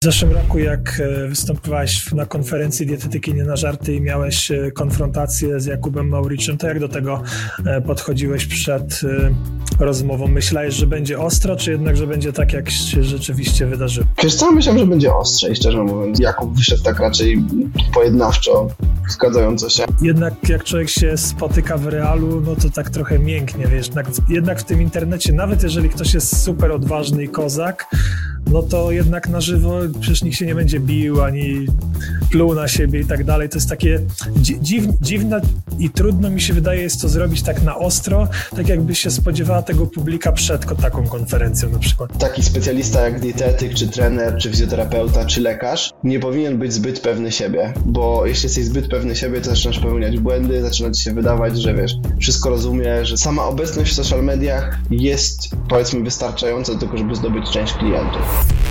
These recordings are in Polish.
W zeszłym roku, jak występowałeś na konferencji Dietetyki Nie na żarty i miałeś konfrontację z Jakubem Mauriczem, to jak do tego podchodziłeś przed rozmową? Myślałeś, że będzie ostro, czy jednak, że będzie tak, jak się rzeczywiście wydarzyło? Wiesz co, myślałem, że będzie ostrzej, szczerze mówiąc. Jakub wyszedł tak raczej pojednawczo, zgadzająco się. Jednak jak człowiek się spotyka w realu, no to tak trochę mięknie, wiesz. Jednak w tym internecie, nawet jeżeli ktoś jest super odważny i kozak, no to jednak na żywo przecież nikt się nie będzie bił, ani pluł na siebie i tak dalej. To jest takie dziwne i trudno mi się wydaje jest to zrobić tak na ostro, tak jakby się spodziewała tego publika przed taką konferencją na przykład. Taki specjalista jak dietetyk, czy trener, czy fizjoterapeuta, czy lekarz nie powinien być zbyt pewny siebie, bo jeśli jesteś zbyt pewny siebie, to zaczynasz popełniać błędy, zaczyna ci się wydawać, że wiesz, wszystko rozumiesz, że sama obecność w social mediach jest, powiedzmy, wystarczająca do tego, żeby zdobyć część klientów.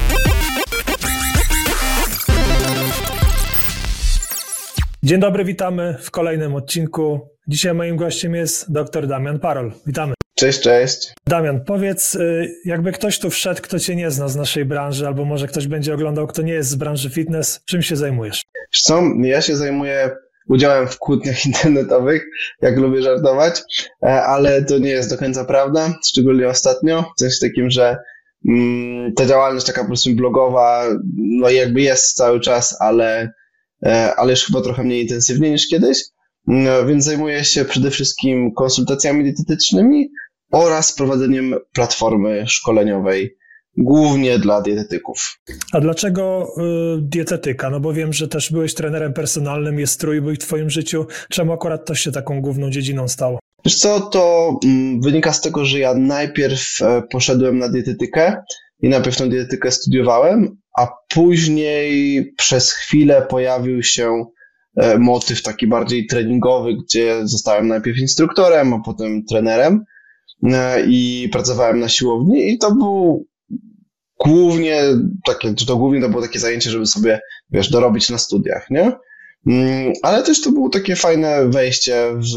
Dzień dobry, witamy w kolejnym odcinku. Dzisiaj moim gościem jest dr Damian Parol. Witamy. Cześć, cześć. Damian, powiedz, jakby ktoś tu wszedł, kto cię nie zna z naszej branży, albo może ktoś będzie oglądał, kto nie jest z branży fitness, czym się zajmujesz? Wiesz co, ja się zajmuję udziałem w kłótniach internetowych, jak lubię żartować, ale to nie jest do końca prawda, szczególnie ostatnio, w sensie takim, że ta działalność taka po prostu blogowa, no jakby jest cały czas, ale już chyba trochę mniej intensywnie niż kiedyś, więc zajmuję się przede wszystkim konsultacjami dietetycznymi oraz prowadzeniem platformy szkoleniowej, głównie dla dietetyków. A dlaczego dietetyka? No bo wiem, że też byłeś trenerem personalnym, jest trójbój w twoim życiu. Czemu akurat to się taką główną dziedziną stało? Wiesz co, to wynika z tego, że ja najpierw poszedłem na dietetykę i najpierw tą dietetykę studiowałem, a później przez chwilę pojawił się motyw taki bardziej treningowy, gdzie zostałem najpierw instruktorem, a potem trenerem i pracowałem na siłowni i to był głównie to było takie zajęcie, żeby sobie, wiesz, dorobić na studiach, nie? Ale też to było takie fajne wejście w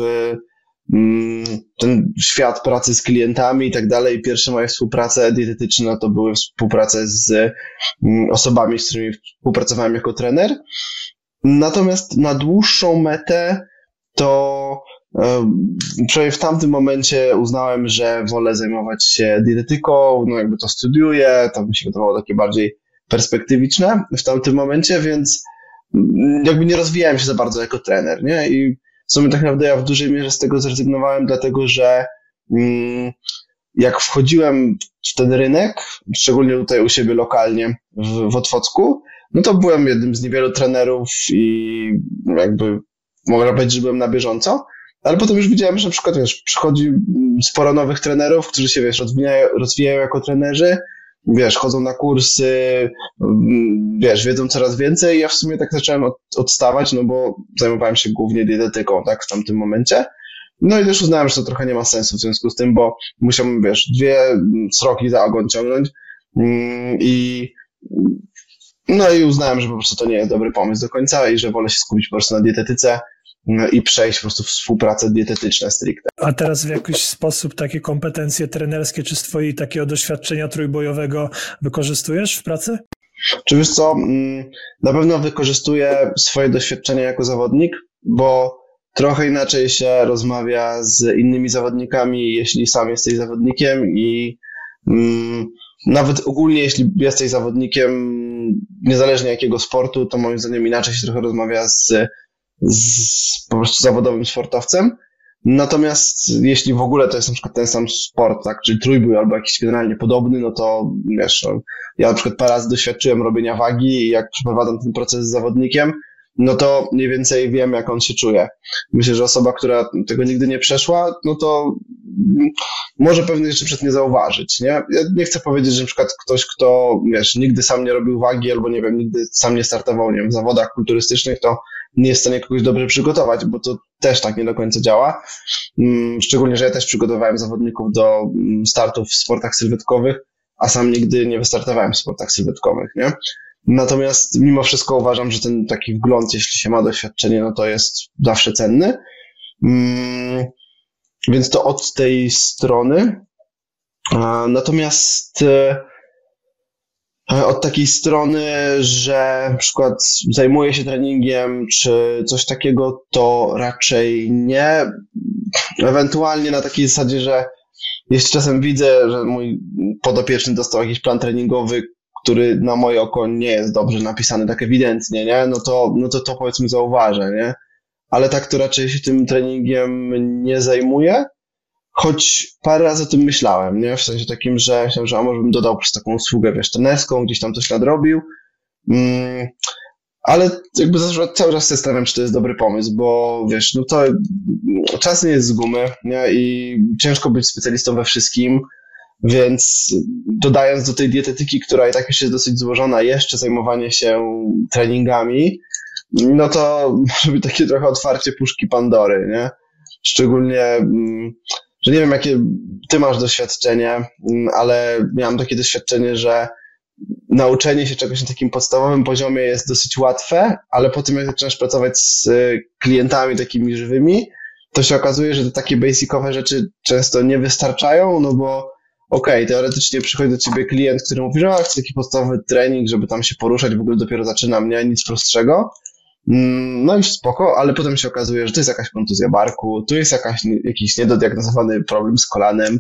ten świat pracy z klientami i tak dalej. Pierwsze moje współprace dietetyczne to były współprace z osobami, z którymi współpracowałem jako trener. Natomiast na dłuższą metę to przynajmniej w tamtym momencie uznałem, że wolę zajmować się dietetyką, no jakby to studiuję, to mi się wydawało takie bardziej perspektywiczne w tamtym momencie, więc jakby nie rozwijałem się za bardzo jako trener, nie? I w sumie tak naprawdę ja w dużej mierze z tego zrezygnowałem, dlatego że jak wchodziłem w ten rynek, szczególnie tutaj u siebie lokalnie w Otwocku, no to byłem jednym z niewielu trenerów i jakby mogę powiedzieć, że byłem na bieżąco, ale potem już widziałem, że na przykład, wiesz, przychodzi sporo nowych trenerów, którzy się, wiesz, rozwijają jako trenerzy, wiesz, chodzą na kursy, wiesz, wiedzą coraz więcej i ja w sumie tak zacząłem odstawać, no bo zajmowałem się głównie dietetyką, tak, w tamtym momencie. No i też uznałem, że to trochę nie ma sensu w związku z tym, bo musiałbym, wiesz, 2 sroki za ogon ciągnąć no i uznałem, że po prostu to nie jest dobry pomysł do końca i że wolę się skupić po prostu na dietetyce i przejść po prostu w współpracę dietetyczne stricte. A teraz w jakiś sposób takie kompetencje trenerskie czy z twojego takiego doświadczenia trójbojowego wykorzystujesz w pracy? Czy wiesz co, na pewno wykorzystuję swoje doświadczenia jako zawodnik, bo trochę inaczej się rozmawia z innymi zawodnikami, jeśli sam jesteś zawodnikiem i nawet ogólnie, jeśli jesteś zawodnikiem, niezależnie jakiego sportu, to moim zdaniem inaczej się trochę rozmawia z po prostu zawodowym sportowcem. Natomiast jeśli w ogóle to jest na przykład ten sam sport, tak, czyli trójbój albo jakiś generalnie podobny, no to wiesz, ja na przykład parę razy doświadczyłem robienia wagi i jak przeprowadzam ten proces z zawodnikiem, no to mniej więcej wiem, jak on się czuje. Myślę, że osoba, która tego nigdy nie przeszła, no to może pewnych rzeczy przed nie zauważyć, nie? Ja nie chcę powiedzieć, że na przykład ktoś, kto, wiesz, nigdy sam nie robił wagi albo, nie wiem, nigdy sam nie startował, nie wiem, w zawodach kulturystycznych, to nie jest w stanie kogoś dobrze przygotować, bo to też tak nie do końca działa. Szczególnie, że ja też przygotowałem zawodników do startów w sportach sylwetkowych, a sam nigdy nie wystartowałem w sportach sylwetkowych, nie? Natomiast mimo wszystko uważam, że ten taki wgląd, jeśli się ma doświadczenie, no to jest zawsze cenny. Więc to od tej strony. Natomiast Od takiej strony, że na przykład zajmuję się treningiem, czy coś takiego, to raczej nie. Ewentualnie na takiej zasadzie, że jeśli czasem widzę, że mój podopieczny dostał jakiś plan treningowy, który na moje oko nie jest dobrze napisany, tak ewidentnie, nie? No to powiedzmy zauważę, nie? Ale tak to raczej się tym treningiem nie zajmuję, choć parę razy o tym myślałem, nie? W sensie takim, że myślałem, że a może bym dodał przez taką usługę, wiesz, trenerską, gdzieś tam coś nadrobił, ale jakby cały czas się zastanawiam, czy to jest dobry pomysł, bo wiesz, no to czas nie jest z gumy, nie? I ciężko być specjalistą we wszystkim, więc dodając do tej dietetyki, która i tak już jest dosyć złożona, jeszcze zajmowanie się treningami, no to może być takie trochę otwarcie puszki Pandory, nie? Szczególnie, że nie wiem, jakie ty masz doświadczenie, ale miałem takie doświadczenie, że nauczenie się czegoś na takim podstawowym poziomie jest dosyć łatwe, ale po tym jak zaczynasz pracować z klientami takimi żywymi, to się okazuje, że te takie basicowe rzeczy często nie wystarczają, no bo teoretycznie przychodzi do ciebie klient, który mówi, że chcę taki podstawowy trening, żeby tam się poruszać, w ogóle dopiero zaczynam, nie, nic prostszego. No i spoko, ale potem się okazuje, że to jest jakaś kontuzja barku, tu jest jakiś niedodiagnozowany problem z kolanem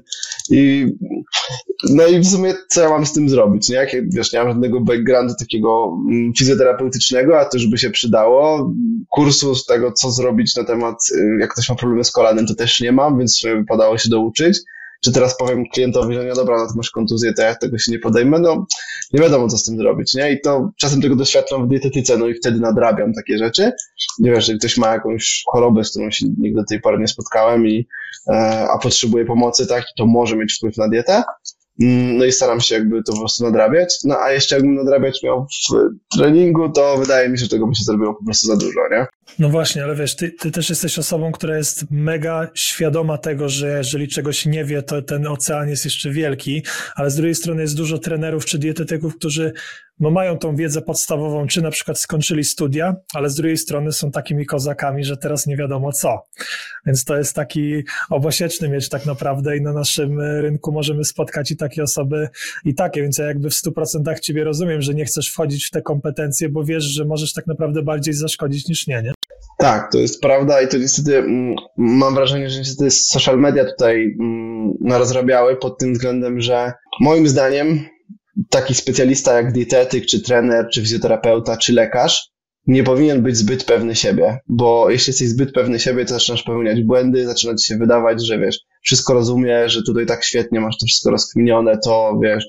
no i w sumie co ja mam z tym zrobić, nie? Jak wiesz, nie mam żadnego backgroundu takiego fizjoterapeutycznego, a to już by się przydało. Kursu z tego, co zrobić na temat, jak ktoś ma problemy z kolanem, to też nie mam, więc wypadało się douczyć. Czy teraz powiem klientowi, że nie, dobra, no to masz kontuzję, to ja tego się nie podejmę, no nie wiadomo, co z tym zrobić, nie? I to czasem tego doświadczam w dietetyce, no i wtedy nadrabiam takie rzeczy. Nie wiesz, jeżeli ktoś ma jakąś chorobę, z którą się nigdy do tej pory nie spotkałem a potrzebuje pomocy, tak, to może mieć wpływ na dietę. No i staram się jakby to po prostu nadrabiać. No a jeszcze jakbym nadrabiać miał w treningu, to wydaje mi się, że tego by się zrobiło po prostu za dużo, nie? No właśnie, ale wiesz, ty też jesteś osobą, która jest mega świadoma tego, że jeżeli czegoś nie wie, to ten ocean jest jeszcze wielki, ale z drugiej strony jest dużo trenerów czy dietetyków, którzy mają tą wiedzę podstawową, czy na przykład skończyli studia, ale z drugiej strony są takimi kozakami, że teraz nie wiadomo co. Więc to jest taki obosieczny miecz tak naprawdę i na naszym rynku możemy spotkać i takie osoby i takie, więc ja jakby w 100% ciebie rozumiem, że nie chcesz wchodzić w te kompetencje, bo wiesz, że możesz tak naprawdę bardziej zaszkodzić niż nie? Tak, to jest prawda i to niestety mam wrażenie, że niestety social media tutaj rozrabiały pod tym względem, że moim zdaniem taki specjalista jak dietetyk, czy trener, czy fizjoterapeuta, czy lekarz nie powinien być zbyt pewny siebie, bo jeśli jesteś zbyt pewny siebie, to zaczynasz popełniać błędy, zaczyna ci się wydawać, że wiesz, wszystko rozumiesz, że tutaj tak świetnie masz to wszystko rozkminione, to wiesz,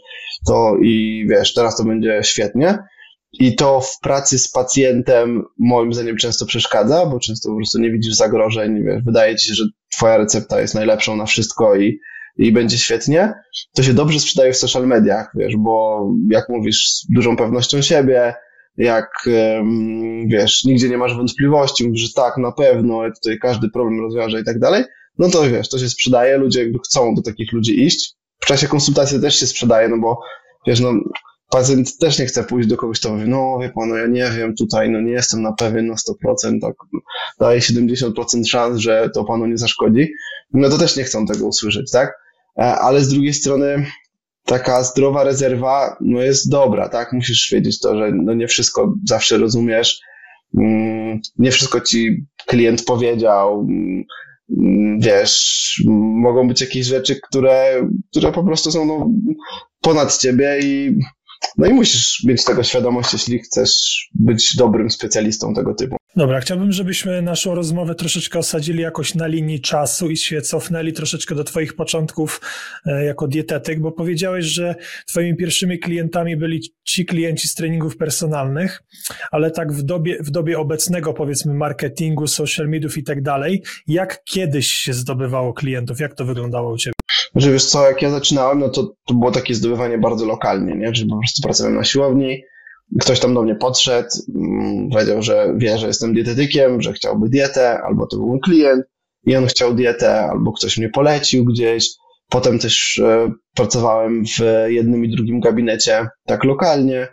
teraz to będzie świetnie. I to w pracy z pacjentem moim zdaniem często przeszkadza, bo często po prostu nie widzisz zagrożeń, wiesz, wydaje ci się, że twoja recepta jest najlepszą na wszystko i będzie świetnie. To się dobrze sprzedaje w social mediach, wiesz, bo jak mówisz z dużą pewnością siebie, jak wiesz, nigdzie nie masz wątpliwości, mówisz, że tak, na pewno, tutaj każdy problem rozwiąże i tak dalej, no to wiesz, to się sprzedaje, ludzie jakby chcą do takich ludzi iść. W czasie konsultacji też się sprzedaje, no bo wiesz, no pacjent też nie chce pójść do kogoś, kto mówi, no wie pan, no ja nie wiem tutaj, no nie jestem na pewien na 100%, tak, daje 70% szans, że to panu nie zaszkodzi, no to też nie chcą tego usłyszeć, tak? Ale z drugiej strony taka zdrowa rezerwa, no jest dobra, tak? Musisz wiedzieć to, że no nie wszystko zawsze rozumiesz, nie wszystko ci klient powiedział, wiesz, mogą być jakieś rzeczy, które po prostu są no, ponad ciebie i musisz mieć tego świadomość, jeśli chcesz być dobrym specjalistą tego typu. Dobra, chciałbym, żebyśmy naszą rozmowę troszeczkę osadzili jakoś na linii czasu i się cofnęli troszeczkę do twoich początków jako dietetyk, bo powiedziałeś, że twoimi pierwszymi klientami byli ci klienci z treningów personalnych, ale tak w dobie obecnego, powiedzmy, marketingu, social mediów i tak dalej, jak kiedyś się zdobywało klientów? Jak to wyglądało u ciebie? Że wiesz co, jak ja zaczynałem, no to było takie zdobywanie bardzo lokalnie, nie? Że po prostu pracowałem na siłowni, ktoś tam do mnie podszedł, powiedział, że wie, że jestem dietetykiem, że chciałby dietę, albo to był mój klient i on chciał dietę, albo ktoś mnie polecił gdzieś. Potem też pracowałem w jednym i drugim gabinecie tak lokalnie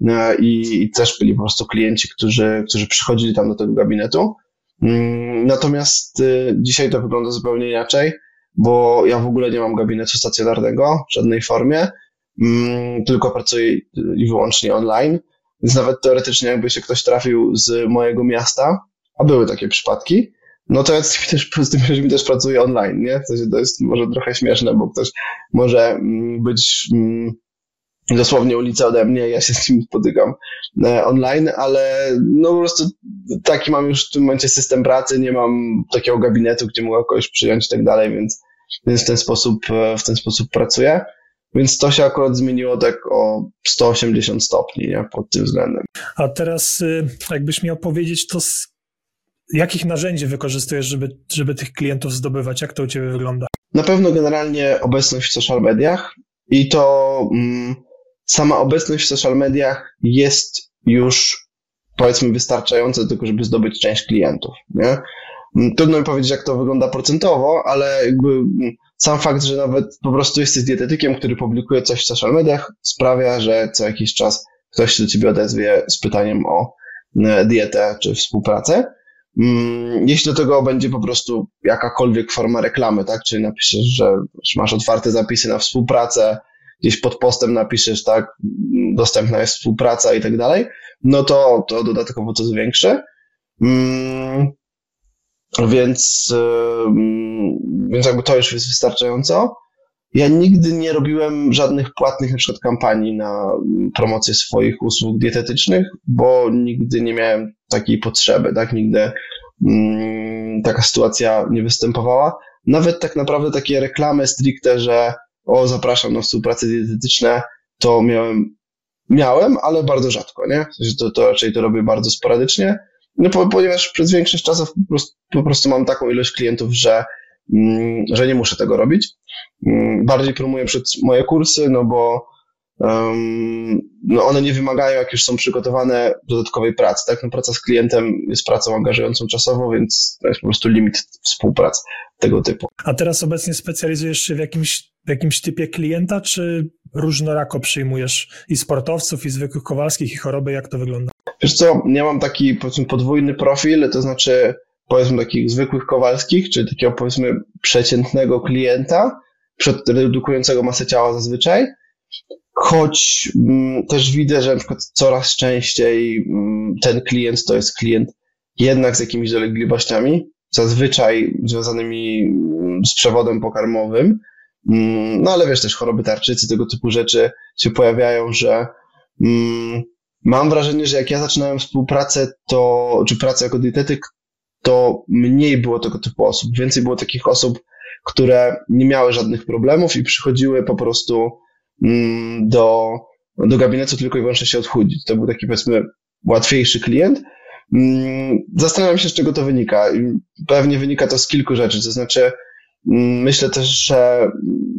i też byli po prostu klienci, którzy przychodzili tam do tego gabinetu. Natomiast dzisiaj to wygląda zupełnie inaczej, bo ja w ogóle nie mam gabinetu stacjonarnego w żadnej formie. tylko pracuję i wyłącznie online, więc nawet teoretycznie jakby się ktoś trafił z mojego miasta, a były takie przypadki, no to ja z tymi ludźmi też pracuję online, nie? W sensie to jest może trochę śmieszne, bo ktoś może być dosłownie ulicę ode mnie, ja się z nim spotykam online, ale no po prostu taki mam już w tym momencie system pracy, nie mam takiego gabinetu, gdzie mogę kogoś przyjąć i tak dalej, więc w ten sposób pracuję. Więc to się akurat zmieniło tak o 180 stopni, nie? Pod tym względem. A teraz jakbyś miał powiedzieć, to jakich narzędzi wykorzystujesz, żeby tych klientów zdobywać? Jak to u ciebie wygląda? Na pewno generalnie obecność w social mediach i to sama obecność w social mediach jest już, powiedzmy, wystarczająca do tego, żeby zdobyć część klientów, nie? Trudno mi powiedzieć, jak to wygląda procentowo, ale jakby sam fakt, że nawet po prostu jesteś dietetykiem, który publikuje coś w social mediach, sprawia, że co jakiś czas ktoś się do ciebie odezwie z pytaniem o dietę czy współpracę. Jeśli do tego będzie po prostu jakakolwiek forma reklamy, tak, czyli napiszesz, że masz otwarte zapisy na współpracę, gdzieś pod postem napiszesz, tak, dostępna jest współpraca i tak dalej, no to dodatkowo to zwiększy. Więc jakby to już jest wystarczająco. Ja nigdy nie robiłem żadnych płatnych na przykład kampanii na promocję swoich usług dietetycznych, bo nigdy nie miałem takiej potrzeby, tak? Nigdy taka sytuacja nie występowała. Nawet tak naprawdę takie reklamy stricte, że zapraszam na współpracę dietetyczne, to miałem, ale bardzo rzadko, nie? W sensie to raczej to robię bardzo sporadycznie. No, ponieważ przez większość czasów po prostu mam taką ilość klientów, że nie muszę tego robić. Bardziej promuję moje kursy, no bo one nie wymagają, jak już są przygotowane, dodatkowej pracy. Tak? No, praca z klientem jest pracą angażującą czasowo, więc to jest po prostu limit współpracy tego typu. A teraz obecnie specjalizujesz się w jakimś typie klienta, czy różnorako przyjmujesz i sportowców, i zwykłych Kowalskich, i choroby? Jak to wygląda? Wiesz co, ja mam taki, powiedzmy, podwójny profil, to znaczy, powiedzmy, takich zwykłych Kowalskich, czyli takiego, powiedzmy, przeciętnego klienta, redukującego masę ciała zazwyczaj, choć też widzę, że na przykład coraz częściej ten klient to jest klient jednak z jakimiś dolegliwościami, zazwyczaj związanymi z przewodem pokarmowym, no ale wiesz, też choroby tarczycy, tego typu rzeczy się pojawiają, że mam wrażenie, że jak ja zaczynałem współpracę, czy pracę jako dietetyk, to mniej było tego typu osób. Więcej było takich osób, które nie miały żadnych problemów i przychodziły po prostu do gabinetu tylko i wyłącznie się odchudzić. To był taki, powiedzmy, łatwiejszy klient. Zastanawiam się, z czego to wynika. Pewnie wynika to z kilku rzeczy. To znaczy, myślę też, że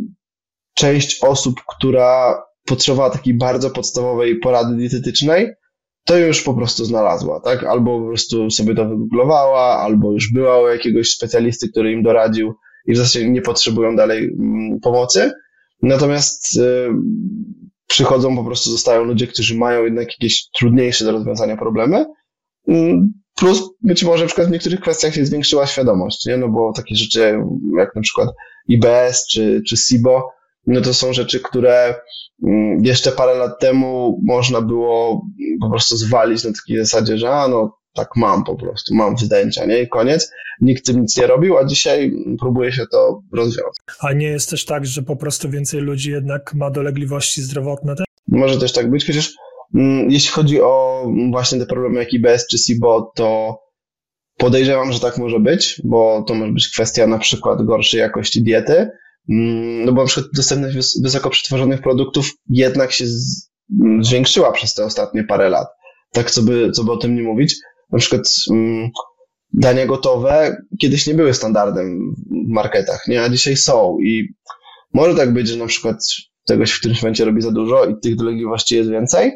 część osób, która potrzebowała takiej bardzo podstawowej porady dietetycznej, to już po prostu znalazła, tak? Albo po prostu sobie to wygooglowała, albo już była u jakiegoś specjalisty, który im doradził i w zasadzie nie potrzebują dalej pomocy. Natomiast przychodzą, po prostu zostają ludzie, którzy mają jednak jakieś trudniejsze do rozwiązania problemy. Plus być może na przykład w niektórych kwestiach się zwiększyła świadomość, nie? No bo takie rzeczy jak na przykład IBS czy SIBO, no to są rzeczy, które jeszcze parę lat temu można było po prostu zwalić na takiej zasadzie, że tak mam po prostu, mam zdjęcia, nie? I koniec. Nikt tym nic nie robił, a dzisiaj próbuje się to rozwiązać. A nie jest też tak, że po prostu więcej ludzi jednak ma dolegliwości zdrowotne? Może też tak być, chociaż jeśli chodzi o właśnie te problemy jak IBS czy SIBO, to podejrzewam, że tak może być, bo to może być kwestia na przykład gorszej jakości diety, no bo na przykład dostępność wysoko przetworzonych produktów jednak się zwiększyła przez te ostatnie parę lat. Tak, co by o tym nie mówić. Na przykład dania gotowe kiedyś nie były standardem w marketach, nie? A dzisiaj są i może tak być, że na przykład czegoś w którymś momencie robi za dużo i tych dolegliwości jest więcej.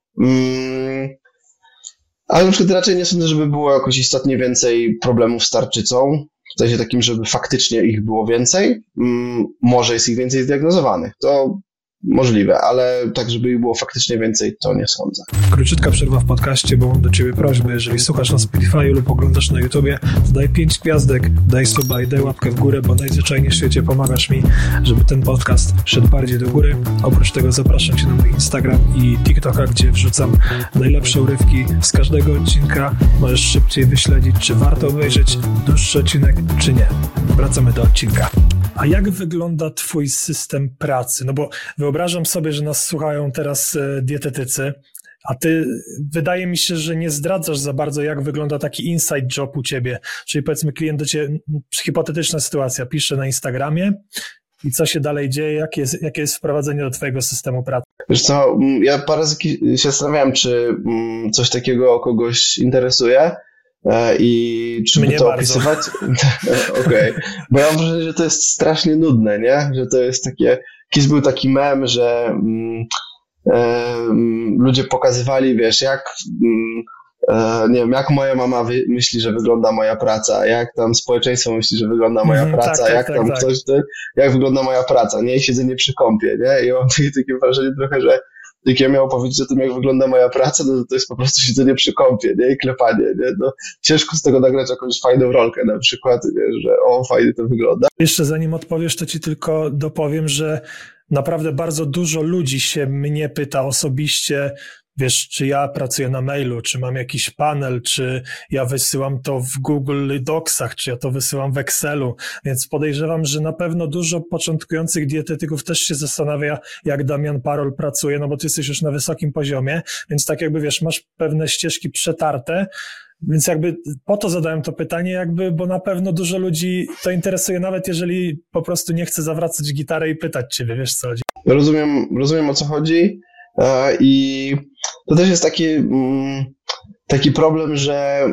Ale na przykład raczej nie sądzę, żeby było jakoś istotnie więcej problemów z tarczycą, w sensie takim, żeby faktycznie ich było więcej. Może jest ich więcej zdiagnozowanych. To możliwe, ale tak, żeby ich było faktycznie więcej, to nie sądzę. Króciutka przerwa w podcaście, bo mam do Ciebie prośbę, jeżeli słuchasz na Spotify lub oglądasz na YouTubie, to daj 5 gwiazdek, daj suba i daj łapkę w górę, bo najzwyczajniej w świecie pomagasz mi, żeby ten podcast szedł bardziej do góry. Oprócz tego zapraszam Cię na mój Instagram i TikToka, gdzie wrzucam najlepsze urywki z każdego odcinka. Możesz szybciej wyśledzić, czy warto obejrzeć dłuższy odcinek, czy nie. Wracamy do odcinka. A jak wygląda Twój system pracy? No bo wyobrażam sobie, że nas słuchają teraz dietetycy, a Ty, wydaje mi się, że nie zdradzasz za bardzo, jak wygląda taki inside job u Ciebie. Czyli powiedzmy, klient do Ciebie, hipotetyczna sytuacja, pisze na Instagramie i co się dalej dzieje, jakie jest wprowadzenie do Twojego systemu pracy? Wiesz co, ja parę razy się zastanawiałem, czy coś takiego kogoś interesuje. I czy by to opisywać? Okej. Bo ja mam wrażenie, że to jest strasznie nudne, nie? Że to jest takie, jakiś był taki mem, że ludzie pokazywali, wiesz, nie wiem, jak moja mama myśli, że wygląda moja praca, jak tam społeczeństwo myśli, że wygląda moja praca, jak wygląda moja praca, nie? I siedzenie przy kąpie, nie? I mam takie wrażenie trochę, że jak ja miał powiedzieć o tym, jak wygląda moja praca, no to jest po prostu siedzenie przy kąpie, nie? I klepanie, nie? No, ciężko z tego nagrać jakąś fajną rolkę na przykład, nie? Że fajnie to wygląda. Jeszcze zanim odpowiesz, to ci tylko dopowiem, że naprawdę bardzo dużo ludzi się mnie pyta osobiście, wiesz, czy ja pracuję na mailu, czy mam jakiś panel, czy ja wysyłam to w Google Docsach, czy ja to wysyłam w Excelu, więc podejrzewam, że na pewno dużo początkujących dietetyków też się zastanawia, jak Damian Parol pracuje, no bo ty jesteś już na wysokim poziomie, więc tak jakby, wiesz, masz pewne ścieżki przetarte, więc jakby po to zadałem to pytanie, bo na pewno dużo ludzi to interesuje, nawet jeżeli po prostu nie chce zawracać gitary i pytać ciebie, wiesz co chodzi. Rozumiem, o co chodzi. I to też jest taki problem, że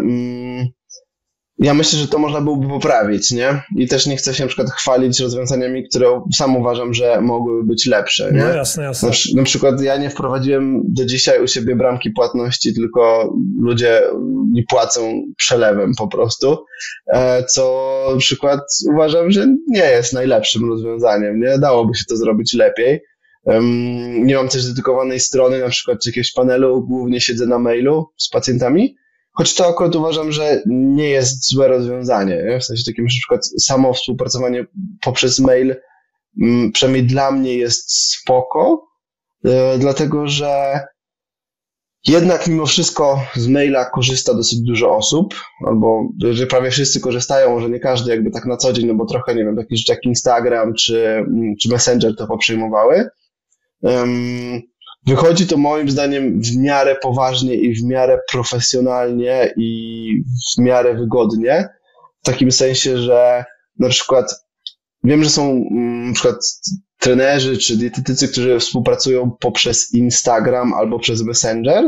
ja myślę, że to można byłoby poprawić, nie? I też nie chcę się na przykład chwalić rozwiązaniami, które sam uważam, że mogłyby być lepsze, nie? No jasne. Na przykład ja nie wprowadziłem do dzisiaj u siebie bramki płatności, tylko ludzie mi płacą przelewem po prostu, co na przykład uważam, że nie jest najlepszym rozwiązaniem, nie? Dałoby się to zrobić lepiej. Nie mam też dedykowanej strony, na przykład czy jakiegoś panelu, głównie siedzę na mailu z pacjentami, choć to akurat uważam, że nie jest złe rozwiązanie, nie? W sensie takim, że na przykład samo współpracowanie poprzez mail przynajmniej dla mnie jest spoko, dlatego że jednak mimo wszystko z maila korzysta dosyć dużo osób, albo że prawie wszyscy korzystają, może nie każdy jakby tak na co dzień, no bo trochę, nie wiem, takie rzeczy jak Instagram czy Messenger to poprzejmowały. Wychodzi to moim zdaniem w miarę poważnie i w miarę profesjonalnie i w miarę wygodnie, w takim sensie, że na przykład wiem, że są na przykład trenerzy czy dietetycy, którzy współpracują poprzez Instagram albo przez Messenger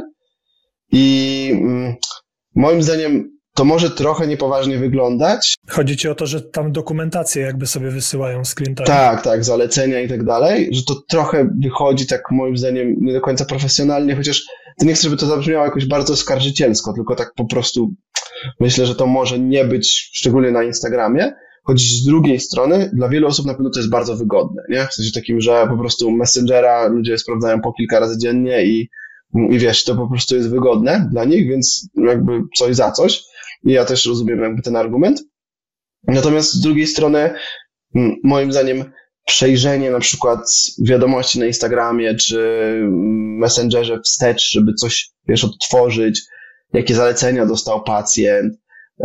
i moim zdaniem to może trochę niepoważnie wyglądać. Chodzi ci o to, że tam dokumentację jakby sobie wysyłają z klientami. Tak, zalecenia i tak dalej, że to trochę wychodzi tak moim zdaniem nie do końca profesjonalnie, chociaż to nie chcę, żeby to zabrzmiało jakoś bardzo oskarżycielsko, tylko tak po prostu myślę, że to może nie być, szczególnie na Instagramie, choć z drugiej strony dla wielu osób na pewno to jest bardzo wygodne, nie? W sensie takim, że po prostu Messengera ludzie sprawdzają po kilka razy dziennie i wiesz, to po prostu jest wygodne dla nich, więc jakby coś za coś. I ja też rozumiem jakby ten argument. Natomiast z drugiej strony moim zdaniem przejrzenie na przykład wiadomości na Instagramie czy Messengerze wstecz, żeby coś, wiesz, odtworzyć, jakie zalecenia dostał pacjent,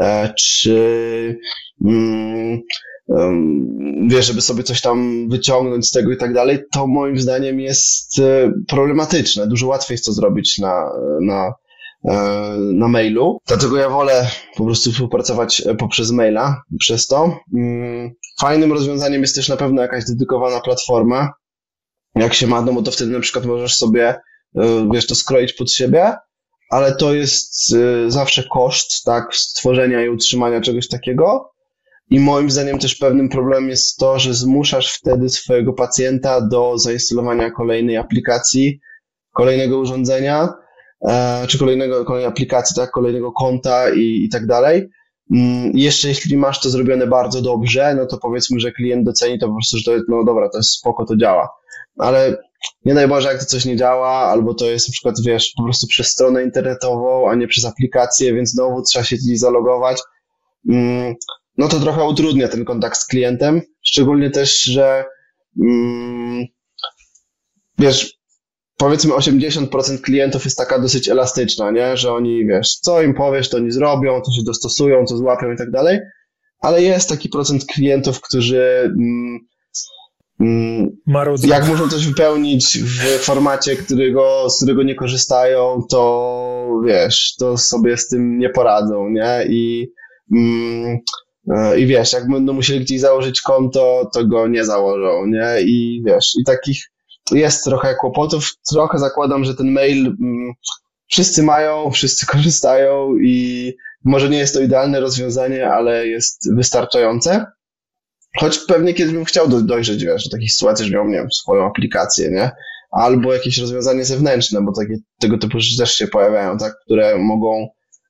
czy wiesz, żeby sobie coś tam wyciągnąć z tego i tak dalej, to moim zdaniem jest problematyczne. Dużo łatwiej jest to zrobić na mailu. Dlatego ja wolę po prostu współpracować poprzez maila, przez to. Fajnym rozwiązaniem jest też na pewno jakaś dedykowana platforma. Jak się ma, no bo to wtedy na przykład możesz sobie, wiesz, to skroić pod siebie, ale to jest zawsze koszt, tak, stworzenia i utrzymania czegoś takiego. I moim zdaniem też pewnym problemem jest to, że zmuszasz wtedy swojego pacjenta do zainstalowania kolejnej aplikacji, kolejnego urządzenia, czy kolejnej aplikacji, tak, kolejnego konta i tak dalej. Jeszcze jeśli masz to zrobione bardzo dobrze, no to powiedzmy, że klient doceni to po prostu, że to jest, no dobra, to jest spoko, to działa. Ale nie daj Boże, jak to coś nie działa, albo to jest na przykład, wiesz, po prostu przez stronę internetową, a nie przez aplikację, więc znowu trzeba się gdzieś zalogować. No to trochę utrudnia ten kontakt z klientem, szczególnie też, że wiesz, powiedzmy 80% klientów jest taka dosyć elastyczna, nie? Że oni, wiesz, co im powiesz, to oni zrobią, to się dostosują, to złapią i tak dalej, ale jest taki procent klientów, którzy jak muszą coś wypełnić w formacie, z którego nie korzystają, to wiesz, to sobie z tym nie poradzą, nie? I wiesz, jak będą musieli gdzieś założyć konto, to go nie założą, nie? I wiesz, i takich jest trochę kłopotów. Trochę zakładam, że ten mail wszyscy mają, wszyscy korzystają i może nie jest to idealne rozwiązanie, ale jest wystarczające. Choć pewnie kiedyś bym chciał dojrzeć, wiesz, do takich sytuacji, że miał, nie wiem, swoją aplikację, nie? Albo jakieś rozwiązanie zewnętrzne, bo tego typu rzeczy też się pojawiają, tak? Które mogą,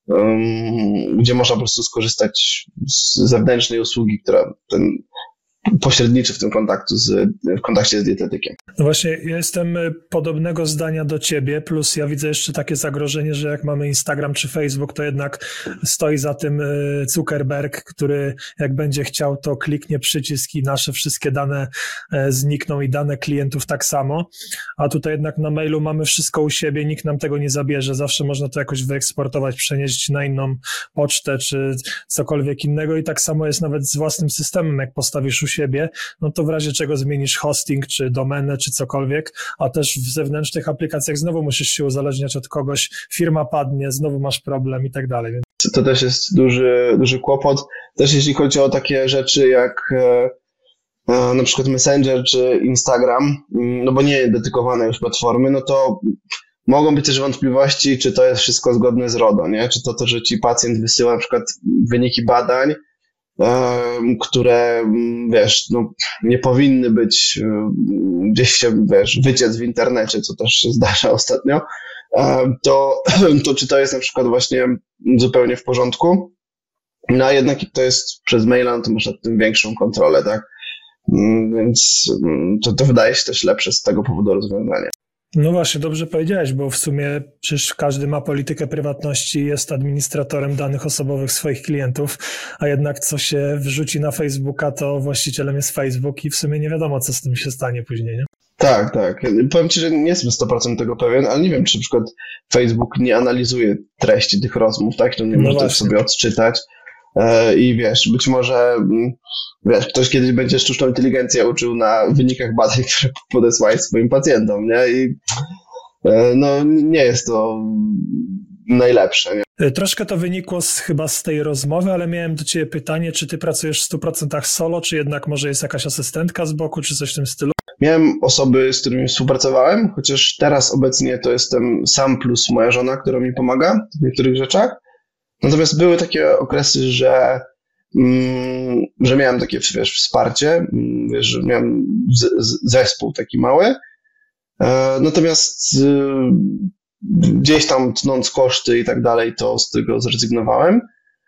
gdzie można po prostu skorzystać z zewnętrznej usługi, która ten pośredniczy w tym w kontakcie z dietetykiem. No właśnie, ja jestem podobnego zdania do ciebie, plus ja widzę jeszcze takie zagrożenie, że jak mamy Instagram czy Facebook, to jednak stoi za tym Zuckerberg, który jak będzie chciał, to kliknie przycisk i nasze wszystkie dane znikną i dane klientów tak samo, a tutaj jednak na mailu mamy wszystko u siebie, nikt nam tego nie zabierze, zawsze można to jakoś wyeksportować, przenieść na inną pocztę czy cokolwiek innego i tak samo jest nawet z własnym systemem, jak postawisz u siebie, no to w razie czego zmienisz hosting, czy domenę, czy cokolwiek, a też w zewnętrznych aplikacjach znowu musisz się uzależniać od kogoś, firma padnie, znowu masz problem i tak dalej. To też jest duży kłopot. Też jeśli chodzi o takie rzeczy jak na przykład Messenger czy Instagram, no bo nie dedykowane już platformy, no to mogą być też wątpliwości, czy to jest wszystko zgodne z RODO, nie? Czy to, że ci pacjent wysyła na przykład wyniki badań, które, wiesz, no, nie powinny być gdzieś się, wiesz, wyciec w internecie, co też się zdarza ostatnio, to czy to jest na przykład właśnie zupełnie w porządku? No a jednak jak to jest przez maila, no to masz nad tym większą kontrolę, tak? Więc to wydaje się też lepsze z tego powodu rozwiązanie. No właśnie, dobrze powiedziałeś, bo w sumie przecież każdy ma politykę prywatności, jest administratorem danych osobowych swoich klientów, a jednak co się wrzuci na Facebooka, to właścicielem jest Facebook i w sumie nie wiadomo, co z tym się stanie później, nie? Tak. Powiem Ci, że nie jestem 100% tego pewien, ale nie wiem, czy na przykład Facebook nie analizuje treści tych rozmów, tak? To nie może też sobie odczytać. I wiesz, być może ktoś kiedyś będzie sztuczną inteligencję uczył na wynikach badań, które podesłałeś swoim pacjentom, nie? I no nie jest to najlepsze, nie? Troszkę to wynikło chyba z tej rozmowy, ale miałem do ciebie pytanie, czy ty pracujesz w 100% solo, czy jednak może jest jakaś asystentka z boku, czy coś w tym stylu? Miałem osoby, z którymi współpracowałem, chociaż teraz obecnie to jestem sam plus moja żona, która mi pomaga w niektórych rzeczach. Natomiast były takie okresy, że miałem takie, wiesz, wsparcie, wiesz, że miałem zespół taki mały. Natomiast gdzieś tam tnąc koszty i tak dalej, to z tego zrezygnowałem.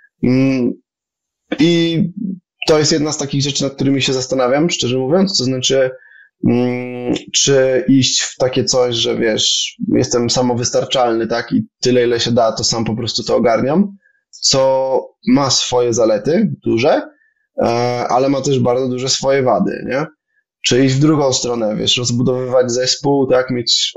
I to jest jedna z takich rzeczy, nad którymi się zastanawiam, szczerze mówiąc. To znaczy, czy iść w takie coś, że wiesz, jestem samowystarczalny, tak, i tyle, ile się da, to sam po prostu to ogarniam, co ma swoje zalety duże, ale ma też bardzo duże swoje wady, nie? Czy iść w drugą stronę, wiesz, rozbudowywać zespół, tak, mieć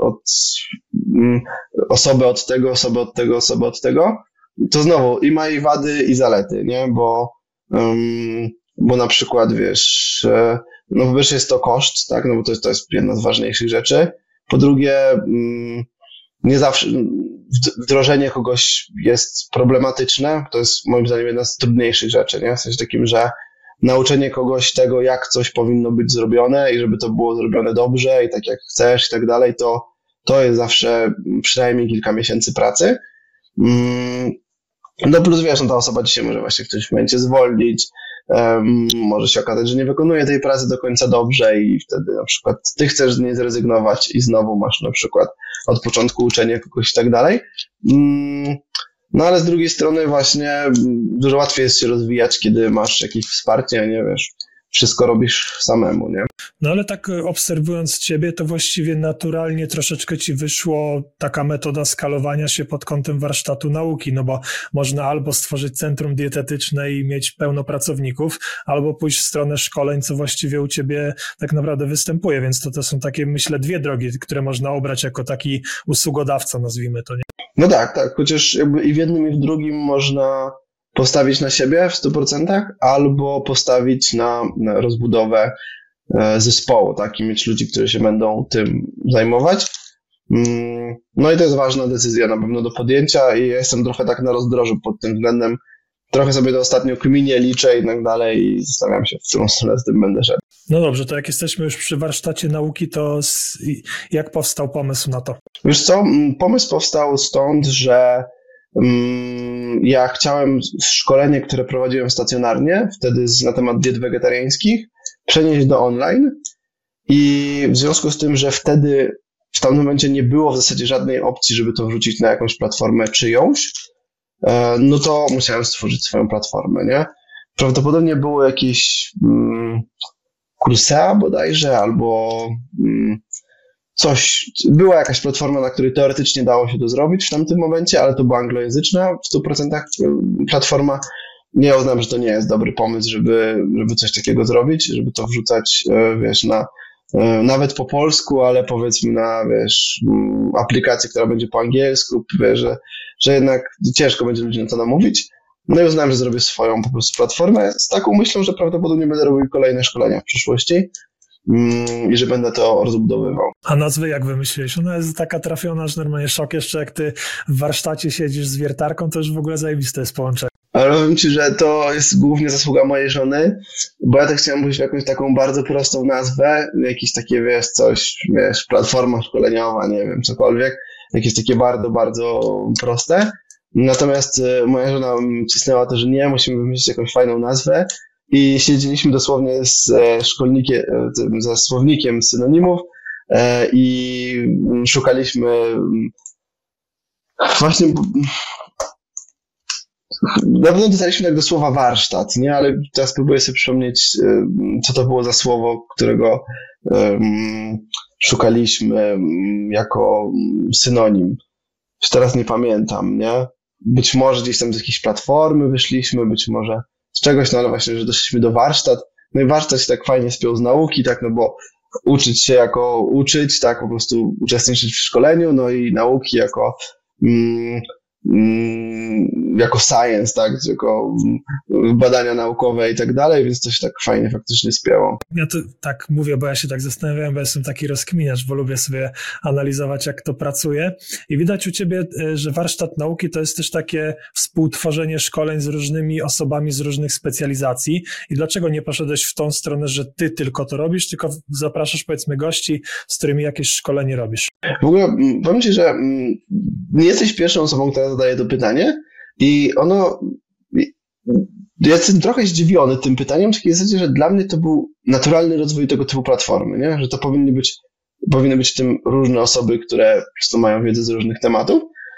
osobę od tego, osobę od tego, osobę od tego, to znowu i ma i wady, i zalety, nie? Bo na przykład, wiesz, no po pierwsze jest to koszt, tak, no bo to jest jedna z ważniejszych rzeczy. Po drugie, nie zawsze wdrożenie kogoś jest problematyczne, to jest moim zdaniem jedna z trudniejszych rzeczy, nie? W sensie takim, że nauczenie kogoś tego, jak coś powinno być zrobione i żeby to było zrobione dobrze i tak jak chcesz i tak dalej, to jest zawsze przynajmniej kilka miesięcy pracy. No plus wiesz, no ta osoba dzisiaj może właśnie w którymś momencie zwolnić, może się okazać, że nie wykonuje tej pracy do końca dobrze i wtedy na przykład ty chcesz z niej zrezygnować i znowu masz na przykład od początku uczenie kogoś i tak dalej. No ale z drugiej strony właśnie dużo łatwiej jest się rozwijać, kiedy masz jakieś wsparcie, nie wiesz, wszystko robisz samemu, nie? No ale tak obserwując ciebie, to właściwie naturalnie troszeczkę ci wyszło taka metoda skalowania się pod kątem warsztatu nauki, no bo można albo stworzyć centrum dietetyczne i mieć pełno pracowników, albo pójść w stronę szkoleń, co właściwie u ciebie tak naprawdę występuje, więc to są takie, myślę, dwie drogi, które można obrać jako taki usługodawca, nazwijmy to, nie? No tak, chociaż jakby i w jednym i w drugim można postawić na siebie w 100%, albo postawić na rozbudowę zespołu, tak, i mieć ludzi, którzy się będą tym zajmować. No i to jest ważna decyzja na pewno do podjęcia i ja jestem trochę tak na rozdrożu pod tym względem. Trochę sobie to ostatnio kminię, liczę i tak dalej i zastanawiam się, w którą stronę z tym będę szedł. No dobrze, to jak jesteśmy już przy warsztacie nauki, to jak powstał pomysł na to? Wiesz co, pomysł powstał stąd, że ja chciałem szkolenie, które prowadziłem stacjonarnie, wtedy na temat diet wegetariańskich, przenieść do online i w związku z tym, że wtedy w tamtym momencie nie było w zasadzie żadnej opcji, żeby to wrzucić na jakąś platformę czyjąś, no to musiałem stworzyć swoją platformę, nie? Prawdopodobnie było jakieś Coursera bodajże, albo coś, była jakaś platforma, na której teoretycznie dało się to zrobić w tamtym momencie, ale to była anglojęzyczna w 100% platforma. Nie uznam, że to nie jest dobry pomysł, żeby coś takiego zrobić, żeby to wrzucać, wiesz, nawet po polsku, ale powiedzmy na, wiesz, aplikację, która będzie po angielsku, wiesz, że jednak ciężko będzie ludzi na to namówić. No i uznałem, że zrobię swoją po prostu platformę z taką myślą, że prawdopodobnie będę robił kolejne szkolenia w przyszłości i że będę to rozbudowywał. A nazwę jak wymyśliłeś? Ona jest taka trafiona, że normalnie szok jeszcze, jak ty w warsztacie siedzisz z wiertarką, to już w ogóle zajebiste jest połączenie. Ale powiem ci, że to jest głównie zasługa mojej żony, bo ja tak chciałem pójść w jakąś taką bardzo prostą nazwę, jakieś takie, wiesz, coś, wiesz, platforma szkoleniowa, nie wiem, cokolwiek, jakieś takie bardzo, bardzo proste. Natomiast moja żona cisnęła to, że nie, musimy wymyślić jakąś fajną nazwę i siedzieliśmy dosłownie ze słownikiem synonimów i szukaliśmy właśnie. Na pewno dotarliśmy tak do słowa warsztat, nie? Ale teraz próbuję sobie przypomnieć, co to było za słowo, którego szukaliśmy jako synonim. Już teraz nie pamiętam, nie? Być może gdzieś tam z jakiejś platformy wyszliśmy, być może z czegoś, no ale właśnie, że doszliśmy do warsztat. No i warsztat się tak fajnie spiął z nauki, tak, no bo uczyć się jako uczyć, tak, po prostu uczestniczyć w szkoleniu, no i nauki jako science, tak, jako badania naukowe i tak dalej, więc to się tak fajnie faktycznie spięło. Ja to tak mówię, bo ja się tak zastanawiałem, bo jestem taki rozkminiacz, bo lubię sobie analizować, jak to pracuje i widać u ciebie, że warsztat nauki to jest też takie współtworzenie szkoleń z różnymi osobami z różnych specjalizacji i dlaczego nie poszedłeś w tą stronę, że ty tylko to robisz, tylko zapraszasz, powiedzmy, gości, z którymi jakieś szkolenie robisz? W ogóle powiem ci, że nie jesteś pierwszą osobą, która zadaje to pytanie i ja jestem trochę zdziwiony tym pytaniem, w takiej zasadzie, że dla mnie to był naturalny rozwój tego typu platformy, nie? Że to powinny być w tym różne osoby, które po prostu mają wiedzę z różnych tematów,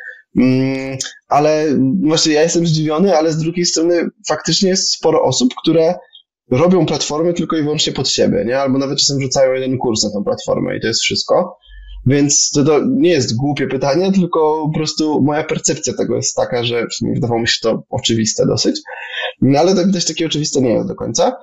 ale właśnie ja jestem zdziwiony, ale z drugiej strony faktycznie jest sporo osób, które robią platformy tylko i wyłącznie pod siebie, nie? Albo nawet czasem rzucają jeden kurs na tą platformę i to jest wszystko. Więc to nie jest głupie pytanie, tylko po prostu moja percepcja tego jest taka, że wydawało mi się to oczywiste dosyć, no ale tak widać, takie oczywiste nie jest do końca.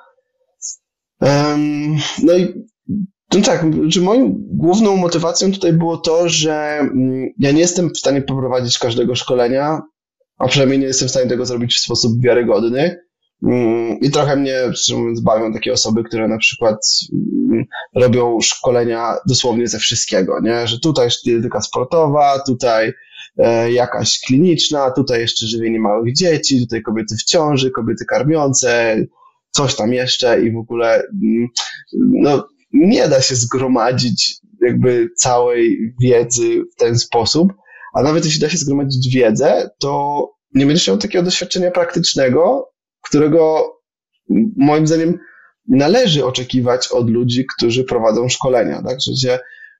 No i no tak, że moją główną motywacją tutaj było to, że ja nie jestem w stanie poprowadzić każdego szkolenia, a przynajmniej nie jestem w stanie tego zrobić w sposób wiarygodny. I trochę mnie, szczerze mówiąc, bawią takie osoby, które na przykład robią szkolenia dosłownie ze wszystkiego, nie? Że tutaj dietetyka sportowa, tutaj jakaś kliniczna, tutaj jeszcze żywienie małych dzieci, tutaj kobiety w ciąży, kobiety karmiące, coś tam jeszcze i w ogóle no, nie da się zgromadzić jakby całej wiedzy w ten sposób, a nawet jeśli da się zgromadzić wiedzę, to nie będziesz miał takiego doświadczenia praktycznego, którego moim zdaniem należy oczekiwać od ludzi, którzy prowadzą szkolenia, tak? Że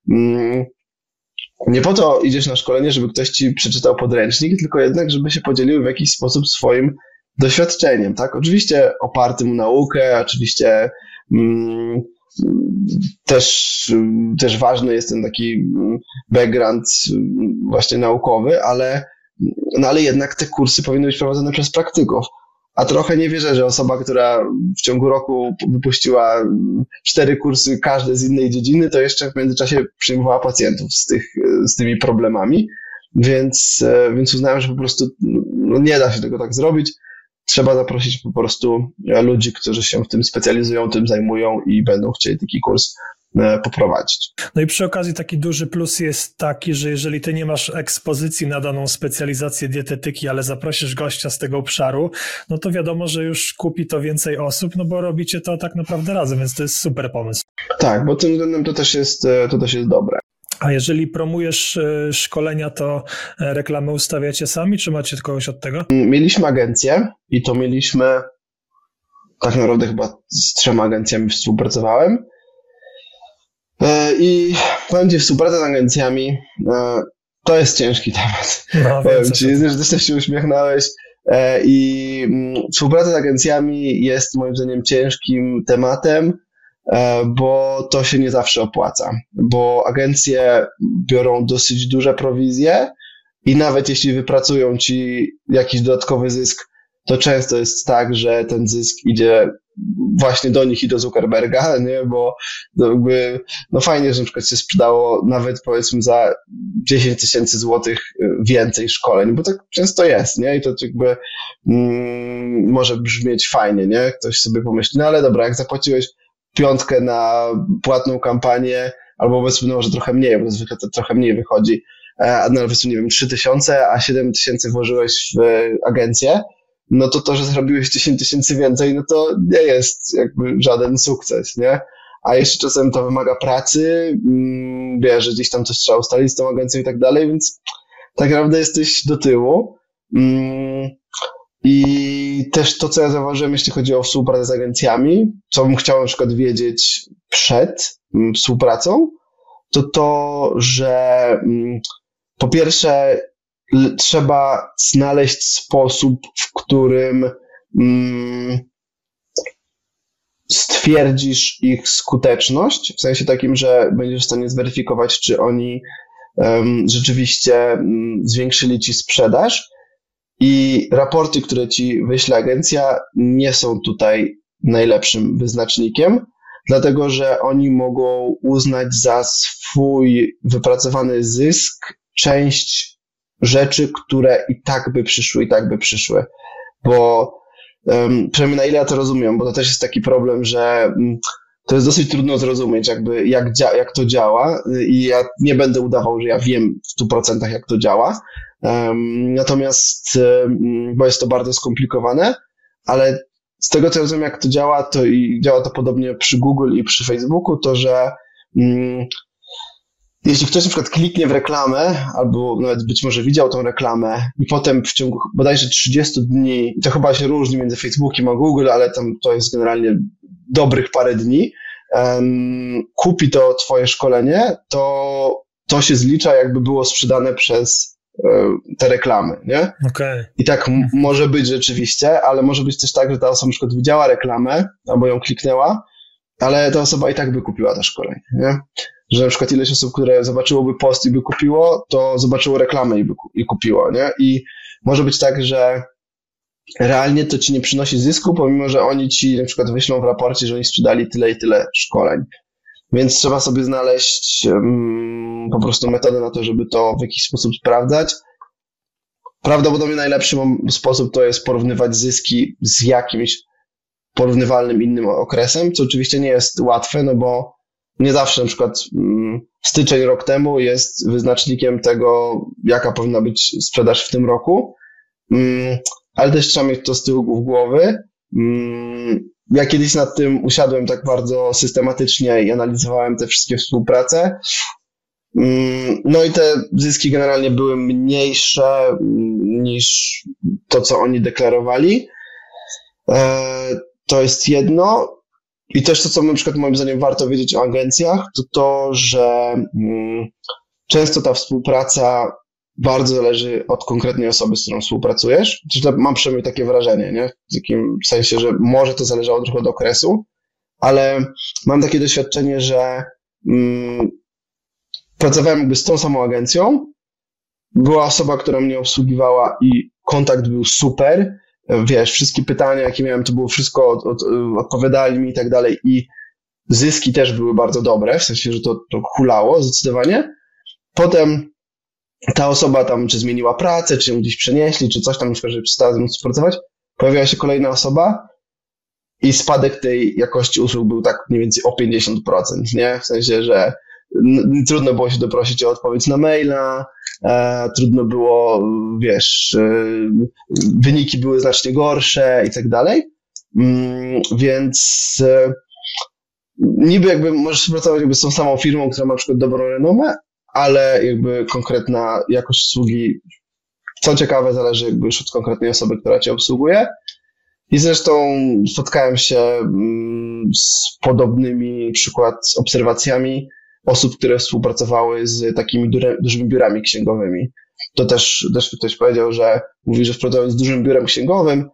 nie po to idziesz na szkolenie, żeby ktoś ci przeczytał podręcznik, tylko jednak, żeby się podzielił w jakiś sposób swoim doświadczeniem, tak? Oczywiście opartym o naukę, oczywiście Też ważny jest ten taki background właśnie naukowy, ale jednak te kursy powinny być prowadzone przez praktyków. A trochę nie wierzę, że osoba, która w ciągu roku wypuściła 4 kursy, każde z innej dziedziny, to jeszcze w międzyczasie przyjmowała pacjentów z tymi problemami. Więc uznałem, że po prostu nie da się tego tak zrobić. Trzeba zaprosić po prostu ludzi, którzy się w tym specjalizują, tym zajmują i będą chcieli taki kurs poprowadzić. No i przy okazji taki duży plus jest taki, że jeżeli ty nie masz ekspozycji na daną specjalizację dietetyki, ale zaprosisz gościa z tego obszaru, no to wiadomo, że już kupi to więcej osób, no bo robicie to tak naprawdę razem, więc to jest super pomysł. Tak, bo tym względem to też jest dobre. A jeżeli promujesz szkolenia, to reklamy ustawiacie sami, czy macie kogoś od tego? Mieliśmy agencję i to mieliśmy, tak naprawdę chyba z 3 agencjami współpracowałem. I powiem Ci, współpraca z agencjami to jest ciężki temat. No, powiem Ci, że też się uśmiechnąłeś. I współpraca z agencjami jest moim zdaniem ciężkim tematem, bo to się nie zawsze opłaca, bo agencje biorą dosyć duże prowizje i nawet jeśli wypracują Ci jakiś dodatkowy zysk, to często jest tak, że ten zysk idzie właśnie do nich i do Zuckerberga, nie? Bo jakby, no fajnie, że na przykład się sprzedało nawet powiedzmy za 10 000 złotych więcej szkoleń, bo tak często jest, nie? I to jakby może brzmieć fajnie, nie? Ktoś sobie pomyśli, no ale dobra, jak zapłaciłeś 5 na płatną kampanię, albo powiedzmy, no może trochę mniej, bo zwykle to trochę mniej wychodzi, a no powiedzmy, nie wiem, 3000, a 7000 włożyłeś w agencję, no to, że zrobiłeś 10 000 więcej, no to nie jest jakby żaden sukces, nie? A jeszcze czasem to wymaga pracy, wiesz, że gdzieś tam coś trzeba ustalić z tą agencją i tak dalej, więc tak naprawdę jesteś do tyłu. I też to, co ja zauważyłem, jeśli chodzi o współpracę z agencjami, co bym chciał na przykład wiedzieć przed współpracą, to, że po pierwsze trzeba znaleźć sposób, w którym stwierdzisz ich skuteczność, w sensie takim, że będziesz w stanie zweryfikować, czy oni rzeczywiście zwiększyli ci sprzedaż, i raporty, które ci wyśle agencja, nie są tutaj najlepszym wyznacznikiem, dlatego że oni mogą uznać za swój wypracowany zysk część rzeczy, które i tak by przyszły. Bo przynajmniej na ile ja to rozumiem, bo to też jest taki problem, że to jest dosyć trudno zrozumieć, jakby jak to działa, i ja nie będę udawał, że ja wiem w 100% jak to działa. Natomiast, bo jest to bardzo skomplikowane, ale z tego, co rozumiem, jak to działa, to i działa to podobnie przy Google i przy Facebooku, to że jeśli ktoś na przykład kliknie w reklamę, albo nawet być może widział tą reklamę i potem w ciągu bodajże 30 dni, to chyba się różni między Facebookiem a Google, ale tam to jest generalnie dobrych parę dni, kupi to twoje szkolenie, to się zlicza, jakby było sprzedane przez te reklamy, nie? Okay. I tak może być rzeczywiście, ale może być też tak, że ta osoba na przykład widziała reklamę, albo ją kliknęła, ale ta osoba i tak by kupiła to szkolenie, nie? Że na przykład ileś osób, które zobaczyłoby post i by kupiło, to zobaczyło reklamę i kupiło, nie? I może być tak, że realnie to ci nie przynosi zysku, pomimo że oni ci na przykład wyślą w raporcie, że oni sprzedali tyle i tyle szkoleń. Więc trzeba sobie znaleźć po prostu metodę na to, żeby to w jakiś sposób sprawdzać. Prawdopodobnie najlepszy sposób to jest porównywać zyski z jakimś porównywalnym innym okresem, co oczywiście nie jest łatwe, no bo nie zawsze na przykład styczeń rok temu jest wyznacznikiem tego, jaka powinna być sprzedaż w tym roku, ale też trzeba mieć to z tyłu głowy. Ja kiedyś nad tym usiadłem tak bardzo systematycznie i analizowałem te wszystkie współprace. No i te zyski generalnie były mniejsze niż to, co oni deklarowali. To jest jedno. I też to, co na przykład moim zdaniem warto wiedzieć o agencjach, to że często ta współpraca bardzo zależy od konkretnej osoby, z którą współpracujesz. Mam przynajmniej takie wrażenie, nie? W takim sensie, że może to zależało trochę od okresu, ale mam takie doświadczenie, że pracowałem jakby z tą samą agencją, była osoba, która mnie obsługiwała i kontakt był super, wiesz, wszystkie pytania, jakie miałem, to było wszystko, odpowiadali mi i tak dalej i zyski też były bardzo dobre, w sensie, że to hulało zdecydowanie. Potem ta osoba tam czy zmieniła pracę, czy ją gdzieś przenieśli, czy coś tam, na przykład, żeby przestała ze mną współpracować, pojawiła się kolejna osoba i spadek tej jakości usług był tak mniej więcej o 50%, nie? W sensie, że trudno było się doprosić o odpowiedź na maila, trudno było, wiesz, wyniki były znacznie gorsze i tak dalej, więc niby jakby możesz współpracować jakby z tą samą firmą, która ma na przykład dobrą renomę, ale jakby konkretna jakość usługi, co ciekawe, zależy jakby już od konkretnej osoby, która cię obsługuje. I zresztą spotkałem się z podobnymi przykład obserwacjami osób, które współpracowały z takimi dużymi biurami księgowymi. To też ktoś powiedział, że mówi, że wprowadzają z dużym biurem księgowym,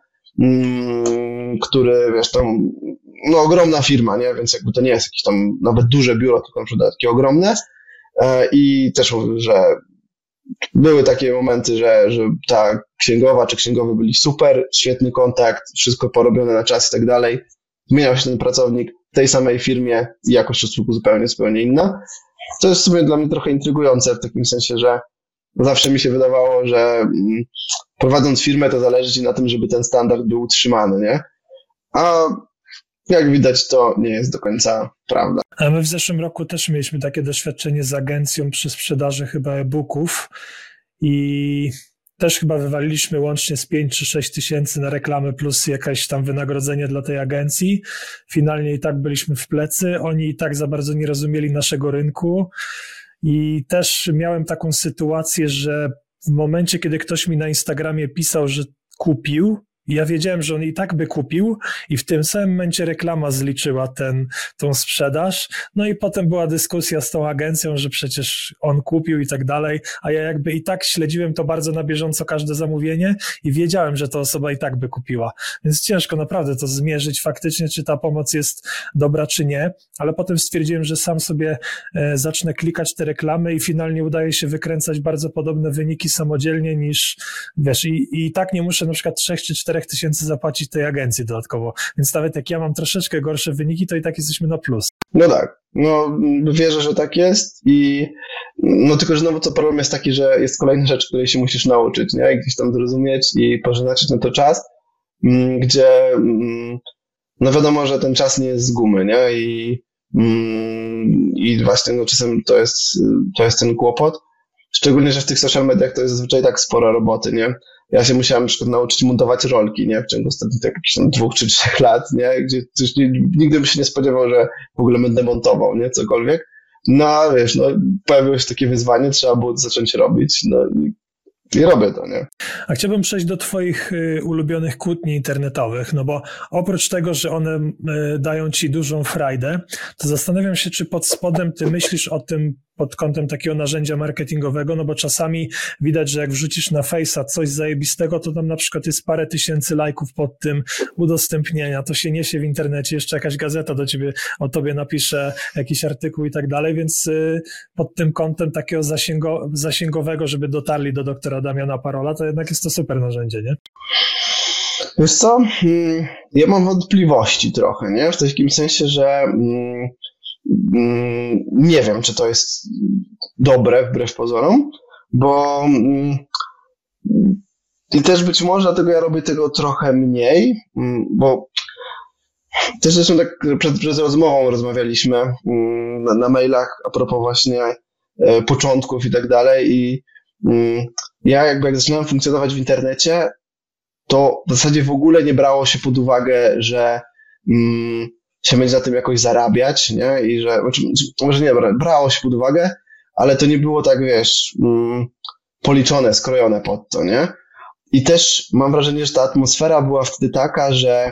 który, wiesz, tam, no ogromna firma, nie? Więc jakby to nie jest jakieś tam nawet duże biuro, tylko na przykład takie ogromne. I też mówił, że były takie momenty, że ta księgowa czy księgowy byli super, świetny kontakt, wszystko porobione na czas i tak dalej. Zmieniał się ten pracownik w tej samej firmie i jakość usługi zupełnie inna. To jest w sumie dla mnie trochę intrygujące w takim sensie, że zawsze mi się wydawało, że prowadząc firmę to zależy ci na tym, żeby ten standard był utrzymany, nie? A jak widać, to nie jest do końca prawda. A my w zeszłym roku też mieliśmy takie doświadczenie z agencją przy sprzedaży chyba e-booków i też chyba wywaliliśmy łącznie z 5 czy 6 tysięcy na reklamy plus jakieś tam wynagrodzenie dla tej agencji. Finalnie i tak byliśmy w plecy, oni i tak za bardzo nie rozumieli naszego rynku i też miałem taką sytuację, że w momencie, kiedy ktoś mi na Instagramie pisał, że kupił, ja wiedziałem, że on i tak by kupił i w tym samym momencie reklama zliczyła tą sprzedaż. No i potem była dyskusja z tą agencją, że przecież on kupił i tak dalej, a ja jakby i tak śledziłem to bardzo na bieżąco każde zamówienie i wiedziałem, że ta osoba i tak by kupiła. Więc ciężko naprawdę to zmierzyć faktycznie, czy ta pomoc jest dobra, czy nie, ale potem stwierdziłem, że sam sobie zacznę klikać te reklamy i finalnie udaje się wykręcać bardzo podobne wyniki samodzielnie niż, wiesz, i tak nie muszę na przykład 3 czy 4 tysięcy zapłacić tej agencji dodatkowo. Więc nawet jak ja mam troszeczkę gorsze wyniki, to i tak jesteśmy na plus. No tak, no wierzę, że tak jest i no tylko, że znowu co problem jest taki, że jest kolejna rzecz, której się musisz nauczyć, nie? I gdzieś tam zrozumieć i przeznaczyć na to czas, gdzie no wiadomo, że ten czas nie jest z gumy, nie? I właśnie no czasem to jest ten kłopot. Szczególnie, że w tych social mediach to jest zazwyczaj tak sporo roboty, nie? Ja się musiałem na przykład nauczyć montować rolki, nie? W ciągu ostatnich jakichś 2 czy 3 lat, nie? Gdzie nigdy bym się nie spodziewał, że w ogóle będę montował, nie? Cokolwiek. No a wiesz, no pojawiło się takie wyzwanie, trzeba było to zacząć robić, no i robię to, nie? A chciałbym przejść do twoich ulubionych kłótni internetowych, no bo oprócz tego, że one dają ci dużą frajdę, to zastanawiam się, czy pod spodem ty myślisz o tym pod kątem takiego narzędzia marketingowego, no bo czasami widać, że jak wrzucisz na Face'a coś zajebistego, to tam na przykład jest parę tysięcy lajków pod tym udostępnienia, to się niesie w internecie, jeszcze jakaś gazeta o tobie napisze jakiś artykuł i tak dalej, więc pod tym kątem takiego zasięgowego, żeby dotarli do doktora Damiana Parola, to jednak jest to super narzędzie, nie? Wiesz co, ja mam wątpliwości trochę, nie? W takim sensie, że nie wiem, czy to jest dobre wbrew pozorom, bo i też być może dlatego ja robię tego trochę mniej, bo też zresztą tak przed rozmową rozmawialiśmy na mailach a propos właśnie początków i tak dalej i ja jak zaczynałem funkcjonować w internecie, to w zasadzie w ogóle nie brało się pod uwagę, że się będzie na tym jakoś zarabiać, nie? I że, może nie, brało się pod uwagę, ale to nie było tak, wiesz, policzone, skrojone pod to, nie? I też mam wrażenie, że ta atmosfera była wtedy taka, że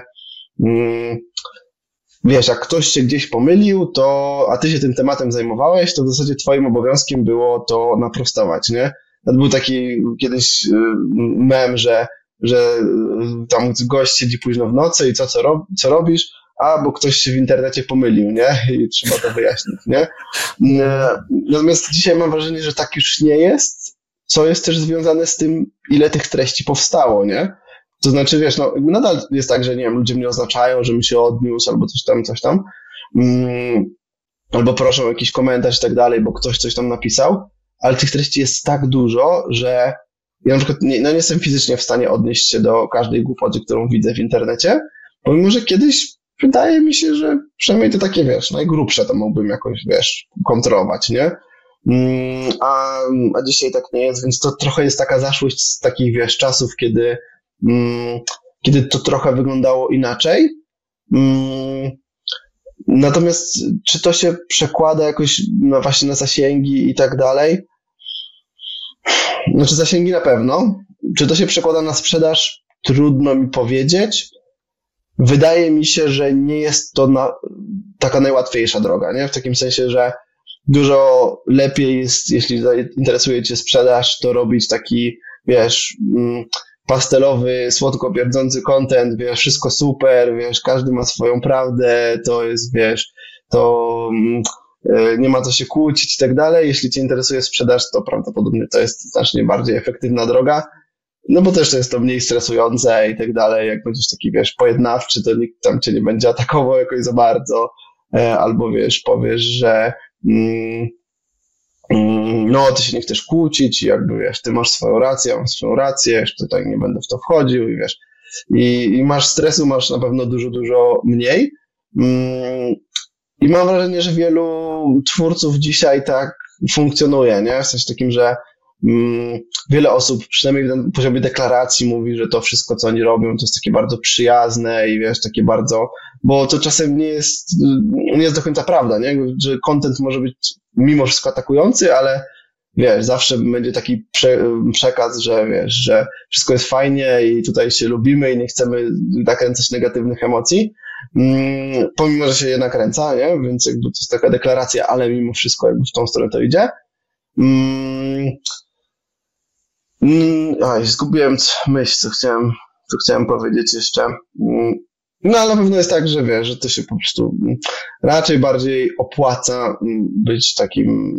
wiesz, jak ktoś się gdzieś pomylił, a ty się tym tematem zajmowałeś, to w zasadzie twoim obowiązkiem było to naprostować, nie? To był taki kiedyś mem, że tam gość siedzi późno w nocy i co robisz? bo ktoś się w internecie pomylił, nie? I trzeba to wyjaśnić, nie? Natomiast dzisiaj mam wrażenie, że tak już nie jest, co jest też związane z tym, ile tych treści powstało, nie? To znaczy, wiesz, no nadal jest tak, że nie wiem, ludzie mnie oznaczają, że mi się odniósł albo coś tam, albo proszą o jakiś komentarz i tak dalej, bo ktoś coś tam napisał, ale tych treści jest tak dużo, że ja na przykład nie jestem fizycznie w stanie odnieść się do każdej głupoty, którą widzę w internecie, pomimo, że kiedyś wydaje mi się, że przynajmniej te takie, wiesz, najgrubsze to mógłbym jakoś, wiesz, kontrolować, nie? A dzisiaj tak nie jest, więc to trochę jest taka zaszłość z takich, wiesz, czasów, kiedy to trochę wyglądało inaczej. Natomiast czy to się przekłada jakoś właśnie na zasięgi i tak dalej? Znaczy zasięgi na pewno. Czy to się przekłada na sprzedaż? Trudno mi powiedzieć. Wydaje mi się, że nie jest to taka najłatwiejsza droga, nie? W takim sensie, że dużo lepiej jest, jeśli interesuje cię sprzedaż, to robić taki, wiesz, pastelowy, słodko pierdzący content, wiesz, wszystko super, wiesz, każdy ma swoją prawdę, to jest, wiesz, to nie ma co się kłócić i tak dalej. Jeśli cię interesuje sprzedaż, to prawdopodobnie to jest znacznie bardziej efektywna droga, no bo też to jest to mniej stresujące i tak dalej. Jak będziesz taki, wiesz, pojednawczy, to nikt tam cię nie będzie atakował jakoś za bardzo, albo, wiesz, powiesz, że no, ty się nie chcesz kłócić i jakby, wiesz, ty masz swoją rację, ja mam swoją rację, już tutaj nie będę w to wchodził i wiesz, i masz stresu, masz na pewno dużo mniej. I mam wrażenie, że wielu twórców dzisiaj tak funkcjonuje, nie? W sensie takim, że wiele osób, przynajmniej na poziomie deklaracji, mówi, że to wszystko, co oni robią, to jest takie bardzo przyjazne i wiesz, takie bardzo, bo to czasem nie jest do końca prawda, nie? Że content może być mimo wszystko atakujący, ale wiesz, zawsze będzie taki przekaz, że wiesz, że wszystko jest fajnie i tutaj się lubimy i nie chcemy nakręcać negatywnych emocji, pomimo, że się je nakręca, nie? Więc jakby to jest taka deklaracja, ale mimo wszystko jakby w tą stronę to idzie. Zgubiłem myśl, co chciałem powiedzieć jeszcze. No ale na pewno jest tak, że wiesz, że to się po prostu raczej bardziej opłaca być takim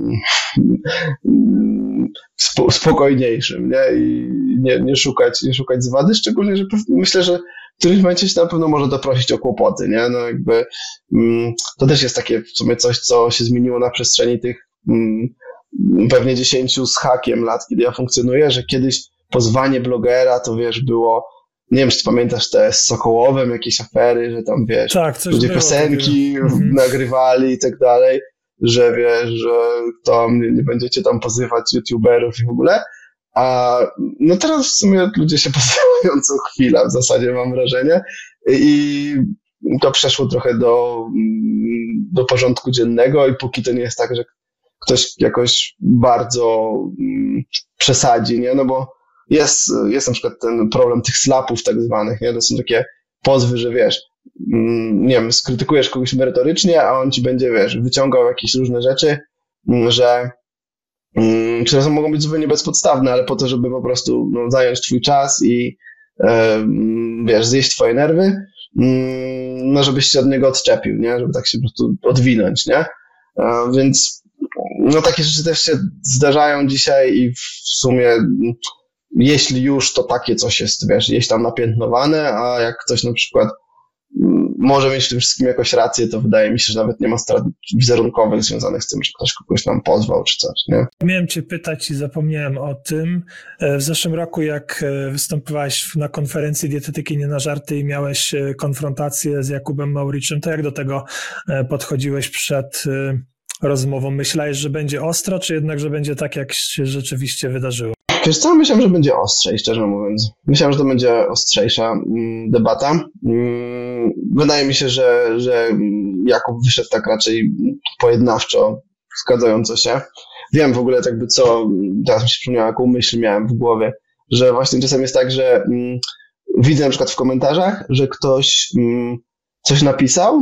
spokojniejszym, nie? I nie szukać zwady, szczególnie, że myślę, że w którymś momencie się na pewno może doprosić o kłopoty, nie? No jakby to też jest takie w sumie coś, co się zmieniło na przestrzeni tych pewnie 10 z hakiem lat, kiedy ja funkcjonuję, że kiedyś pozwanie blogera to wiesz, było, nie wiem, czy pamiętasz te z Sokołowem, jakieś afery, że tam wiesz, tak, ludzie piosenki nagrywali i tak dalej, że wiesz, że tam nie będziecie tam pozywać youtuberów i w ogóle, a no teraz w sumie ludzie się pozywają co chwila, w zasadzie mam wrażenie, i to przeszło trochę do porządku dziennego i póki to nie jest tak, że ktoś jakoś bardzo przesadzi, nie? No bo jest na przykład ten problem tych slapów tak zwanych, nie? To są takie pozwy, że wiesz, nie wiem, skrytykujesz kogoś merytorycznie, a on ci będzie, wiesz, wyciągał jakieś różne rzeczy, które mogą być zupełnie bezpodstawne, ale po to, żeby po prostu zająć twój czas i wiesz, zjeść twoje nerwy, no żebyś się od niego odczepił, nie? Żeby tak się po prostu odwinąć, nie? Więc no takie rzeczy też się zdarzają dzisiaj i w sumie jeśli już, to takie coś jest, wiesz, gdzieś tam napiętnowane, a jak ktoś na przykład może mieć w tym wszystkim jakąś rację, to wydaje mi się, że nawet nie ma strat wizerunkowych związanych z tym, że ktoś kogoś tam pozwał czy coś, nie? Miałem cię pytać i zapomniałem o tym. W zeszłym roku, jak występowałeś na konferencji Dietetyki Nie na żarty i miałeś konfrontację z Jakubem Mauriczem, to jak do tego podchodziłeś przed rozmową? Myślałeś, że będzie ostro, czy jednak, że będzie tak, jak się rzeczywiście wydarzyło? Wiesz co, myślałem, że będzie ostrzej, szczerze mówiąc. Myślałem, że to będzie ostrzejsza debata. Wydaje mi się, że Jakub wyszedł tak raczej pojednawczo, zgadzająco się. Wiem w ogóle jakby co, teraz mi się przypomniało, jaką myśl miałem w głowie, że właśnie czasem jest tak, że widzę na przykład w komentarzach, że ktoś coś napisał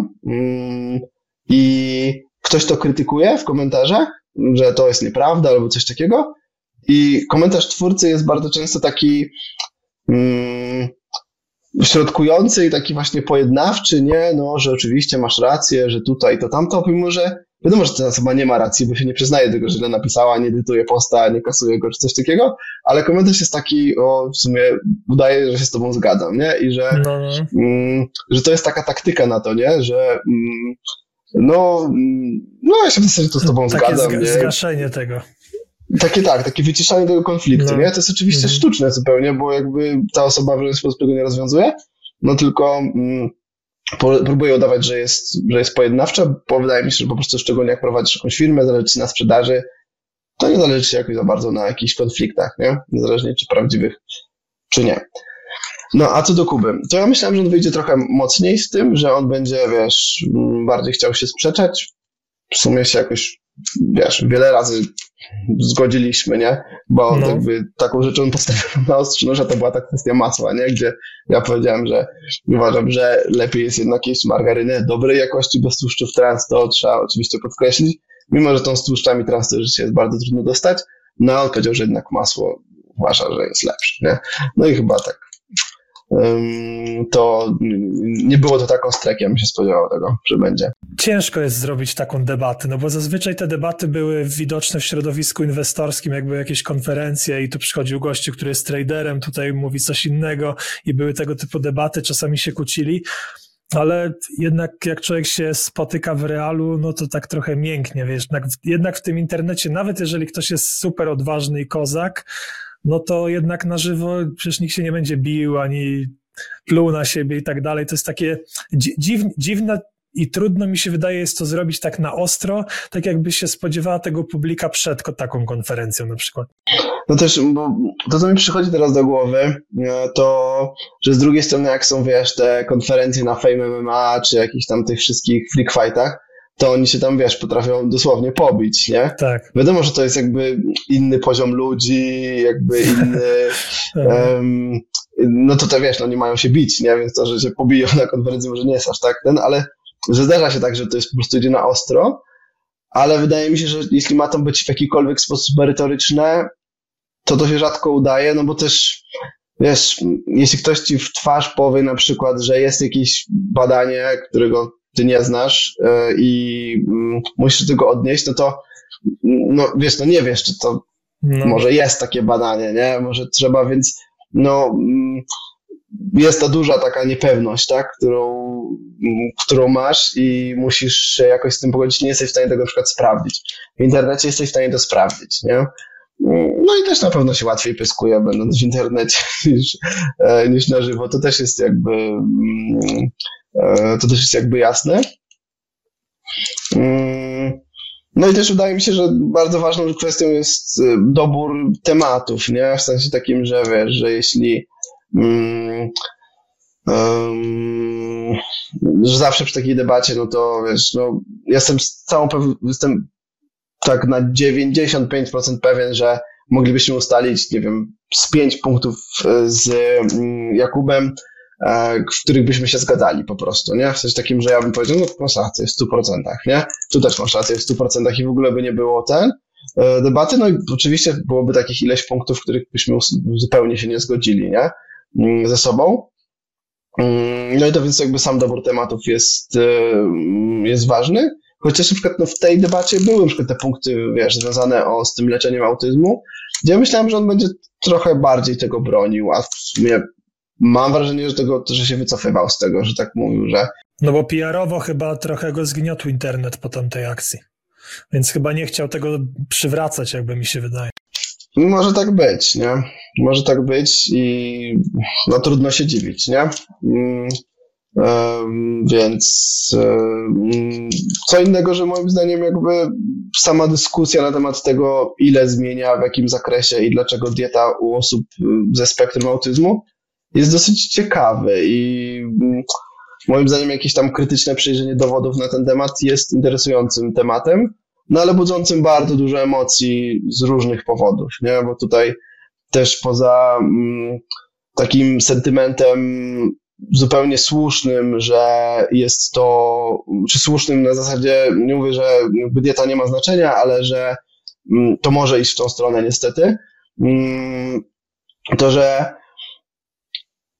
i ktoś to krytykuje w komentarzach, że to jest nieprawda albo coś takiego. I komentarz twórcy jest bardzo często taki uśrodkujący i taki właśnie pojednawczy, nie, no, że oczywiście masz rację, że tutaj to tamto, pomimo, że wiadomo, że ta osoba nie ma racji, bo się nie przyznaje tego, że źle napisała, nie edytuje posta, nie kasuje go, czy coś takiego, ale komentarz jest taki, w sumie udaje, że się z tobą zgadzam, nie, i że to jest taka taktyka na to, nie, że ja się w zasadzie to z tobą zgadzam, nie. Zgaszenie tego. Takie wyciszanie tego konfliktu, nie? To jest oczywiście sztuczne zupełnie, bo jakby ta osoba w żaden sposób tego nie rozwiązuje, no tylko próbuje udawać, że jest pojednawcza, bo wydaje mi się, że po prostu szczególnie jak prowadzisz jakąś firmę, zależy ci na sprzedaży, to nie zależy ci jakoś za bardzo na jakichś konfliktach, nie? Niezależnie czy prawdziwych, czy nie. No, a co do Kuby, to ja myślałem, że on wyjdzie trochę mocniej z tym, że on będzie, bardziej chciał się sprzeczać. W sumie się jakoś, wiele razy zgodziliśmy, nie? Bo jakby taką rzeczą postawiłem na ostrzu noża, to była ta kwestia masła, nie? Gdzie ja powiedziałem, że uważam, że lepiej jest jednak jeść margarynę dobrej jakości, bez tłuszczów trans, to trzeba oczywiście podkreślić, mimo że tą z tłuszczami trans to rzeczywiście jest bardzo trudno dostać, no on powiedział, że jednak masło uważa, że jest lepsze, nie? No i chyba tak. To nie było to taką strek, ja bym się spodziewał tego, że będzie. Ciężko jest zrobić taką debatę, no bo zazwyczaj te debaty były widoczne w środowisku inwestorskim, jakby jakieś konferencje i tu przychodził gościu, który jest traderem, tutaj mówi coś innego i były tego typu debaty, czasami się kłócili, ale jednak jak człowiek się spotyka w realu, no to tak trochę mięknie, jednak w tym internecie, nawet jeżeli ktoś jest super odważny i kozak, no to jednak na żywo przecież nikt się nie będzie bił, ani pluł na siebie i tak dalej. To jest takie dziwne i trudno mi się wydaje jest to zrobić tak na ostro, tak jakby się spodziewała tego publika przed taką konferencją na przykład. No też, bo to co mi przychodzi teraz do głowy, to, że z drugiej strony jak są, te konferencje na Fame MMA, czy jakichś tam tych wszystkich freak fightach, to oni się tam, potrafią dosłownie pobić, nie? Tak. Wiadomo, że to jest jakby inny poziom ludzi, jakby inny, no to nie mają się bić, nie? Więc to, że się pobiją na konferencji może nie jest aż tak ale że zdarza się tak, że to jest po prostu idzie na ostro, ale wydaje mi się, że jeśli ma to być w jakikolwiek sposób merytoryczne, to się rzadko udaje, no bo też, jeśli ktoś ci w twarz powie na przykład, że jest jakieś badanie, którego ty nie znasz i musisz do tego odnieść, to nie wiesz, czy to może jest takie badanie, nie? Może trzeba, więc jest ta duża taka niepewność, tak? Którą masz i musisz się jakoś z tym pogodzić, nie jesteś w stanie tego na przykład sprawdzić. W internecie jesteś w stanie to sprawdzić, nie? No i też na pewno się łatwiej pyskuje, będąc w internecie niż na żywo. To też jest jakby jasne. No i też wydaje mi się, że bardzo ważną kwestią jest dobór tematów, nie? W sensie takim, że że jeśli że zawsze przy takiej debacie, jestem tak na 95% pewien, że moglibyśmy ustalić, z 5 punktów z Jakubem, w których byśmy się zgadzali po prostu, nie? W sensie takim, że ja bym powiedział, masz rację w 100%, nie? Tu też masz rację w 100% i w ogóle by nie było debaty, no i oczywiście byłoby takich ileś punktów, w których byśmy zupełnie się nie zgodzili, nie? Ze sobą. No i to więc jakby sam dobór tematów jest ważny, chociaż na przykład w tej debacie były na przykład te punkty, związane z tym leczeniem autyzmu, gdzie ja myślałem, że on będzie trochę bardziej tego bronił, a w sumie mam wrażenie, że się wycofywał z tego, że tak mówił, że... No bo PR-owo chyba trochę go zgniotł internet po tamtej akcji, więc chyba nie chciał tego przywracać, jakby mi się wydaje. Może tak być, nie? Może tak być i trudno się dziwić, nie? Więc co innego, że moim zdaniem jakby sama dyskusja na temat tego, ile zmienia, w jakim zakresie i dlaczego dieta u osób ze spektrum autyzmu jest dosyć ciekawy i moim zdaniem jakieś tam krytyczne przejrzenie dowodów na ten temat jest interesującym tematem, ale budzącym bardzo dużo emocji z różnych powodów, nie? Bo tutaj też poza takim sentymentem zupełnie słusznym, że jest to, czy słusznym na zasadzie, nie mówię, że dieta nie ma znaczenia, ale że to może iść w tą stronę niestety, to,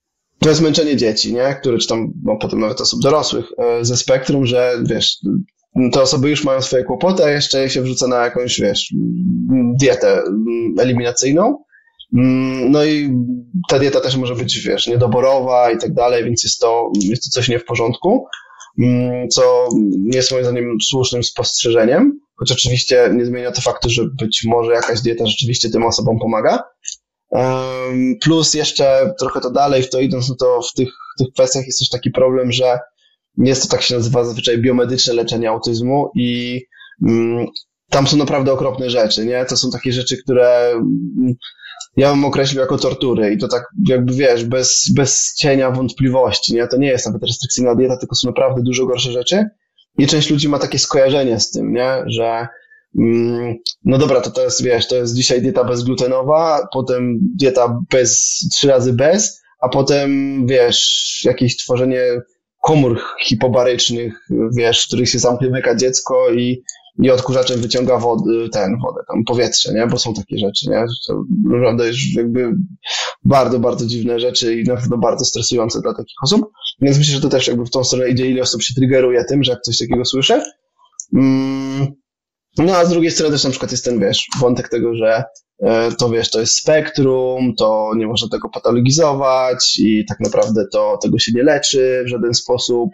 to jest męczenie dzieci, nie? Które, czy tam potem nawet osób dorosłych ze spektrum, że wiesz, te osoby już mają swoje kłopoty, a jeszcze się wrzuca na jakąś, wiesz, dietę eliminacyjną. No i ta dieta też może być, wiesz, niedoborowa i tak dalej, więc jest to coś nie w porządku, co jest moim zdaniem słusznym spostrzeżeniem, choć oczywiście nie zmienia to faktu, że być może jakaś dieta rzeczywiście tym osobom pomaga. Plus jeszcze trochę to dalej w to idąc, no to w tych kwestiach jest też taki problem, że jest to, tak się nazywa zazwyczaj, biomedyczne leczenie autyzmu i tam są naprawdę okropne rzeczy, nie? To są takie rzeczy, które ja bym określił jako tortury i to tak jakby, wiesz, bez cienia wątpliwości, nie? To nie jest nawet restrykcyjna dieta, tylko są naprawdę dużo gorsze rzeczy i część ludzi ma takie skojarzenie z tym, nie? Że no dobra, to jest, wiesz, to jest dzisiaj dieta bezglutenowa, potem dieta 3 razy bez, a potem, wiesz, jakieś tworzenie komór hipobarycznych, wiesz, w których się zamyka dziecko i odkurzaczem wyciąga wodę, tam powietrze, nie? Bo są takie rzeczy, nie? To naprawdę już jakby bardzo, bardzo dziwne rzeczy i na pewno bardzo stresujące dla takich osób. Więc myślę, że to też jakby w tą stronę idzie, ile osób się triggeruje tym, że jak coś takiego słyszę. No a z drugiej strony też na przykład jest ten, wiesz, wątek tego, że to, wiesz, to jest spektrum, to nie można tego patologizować i tak naprawdę tego się nie leczy w żaden sposób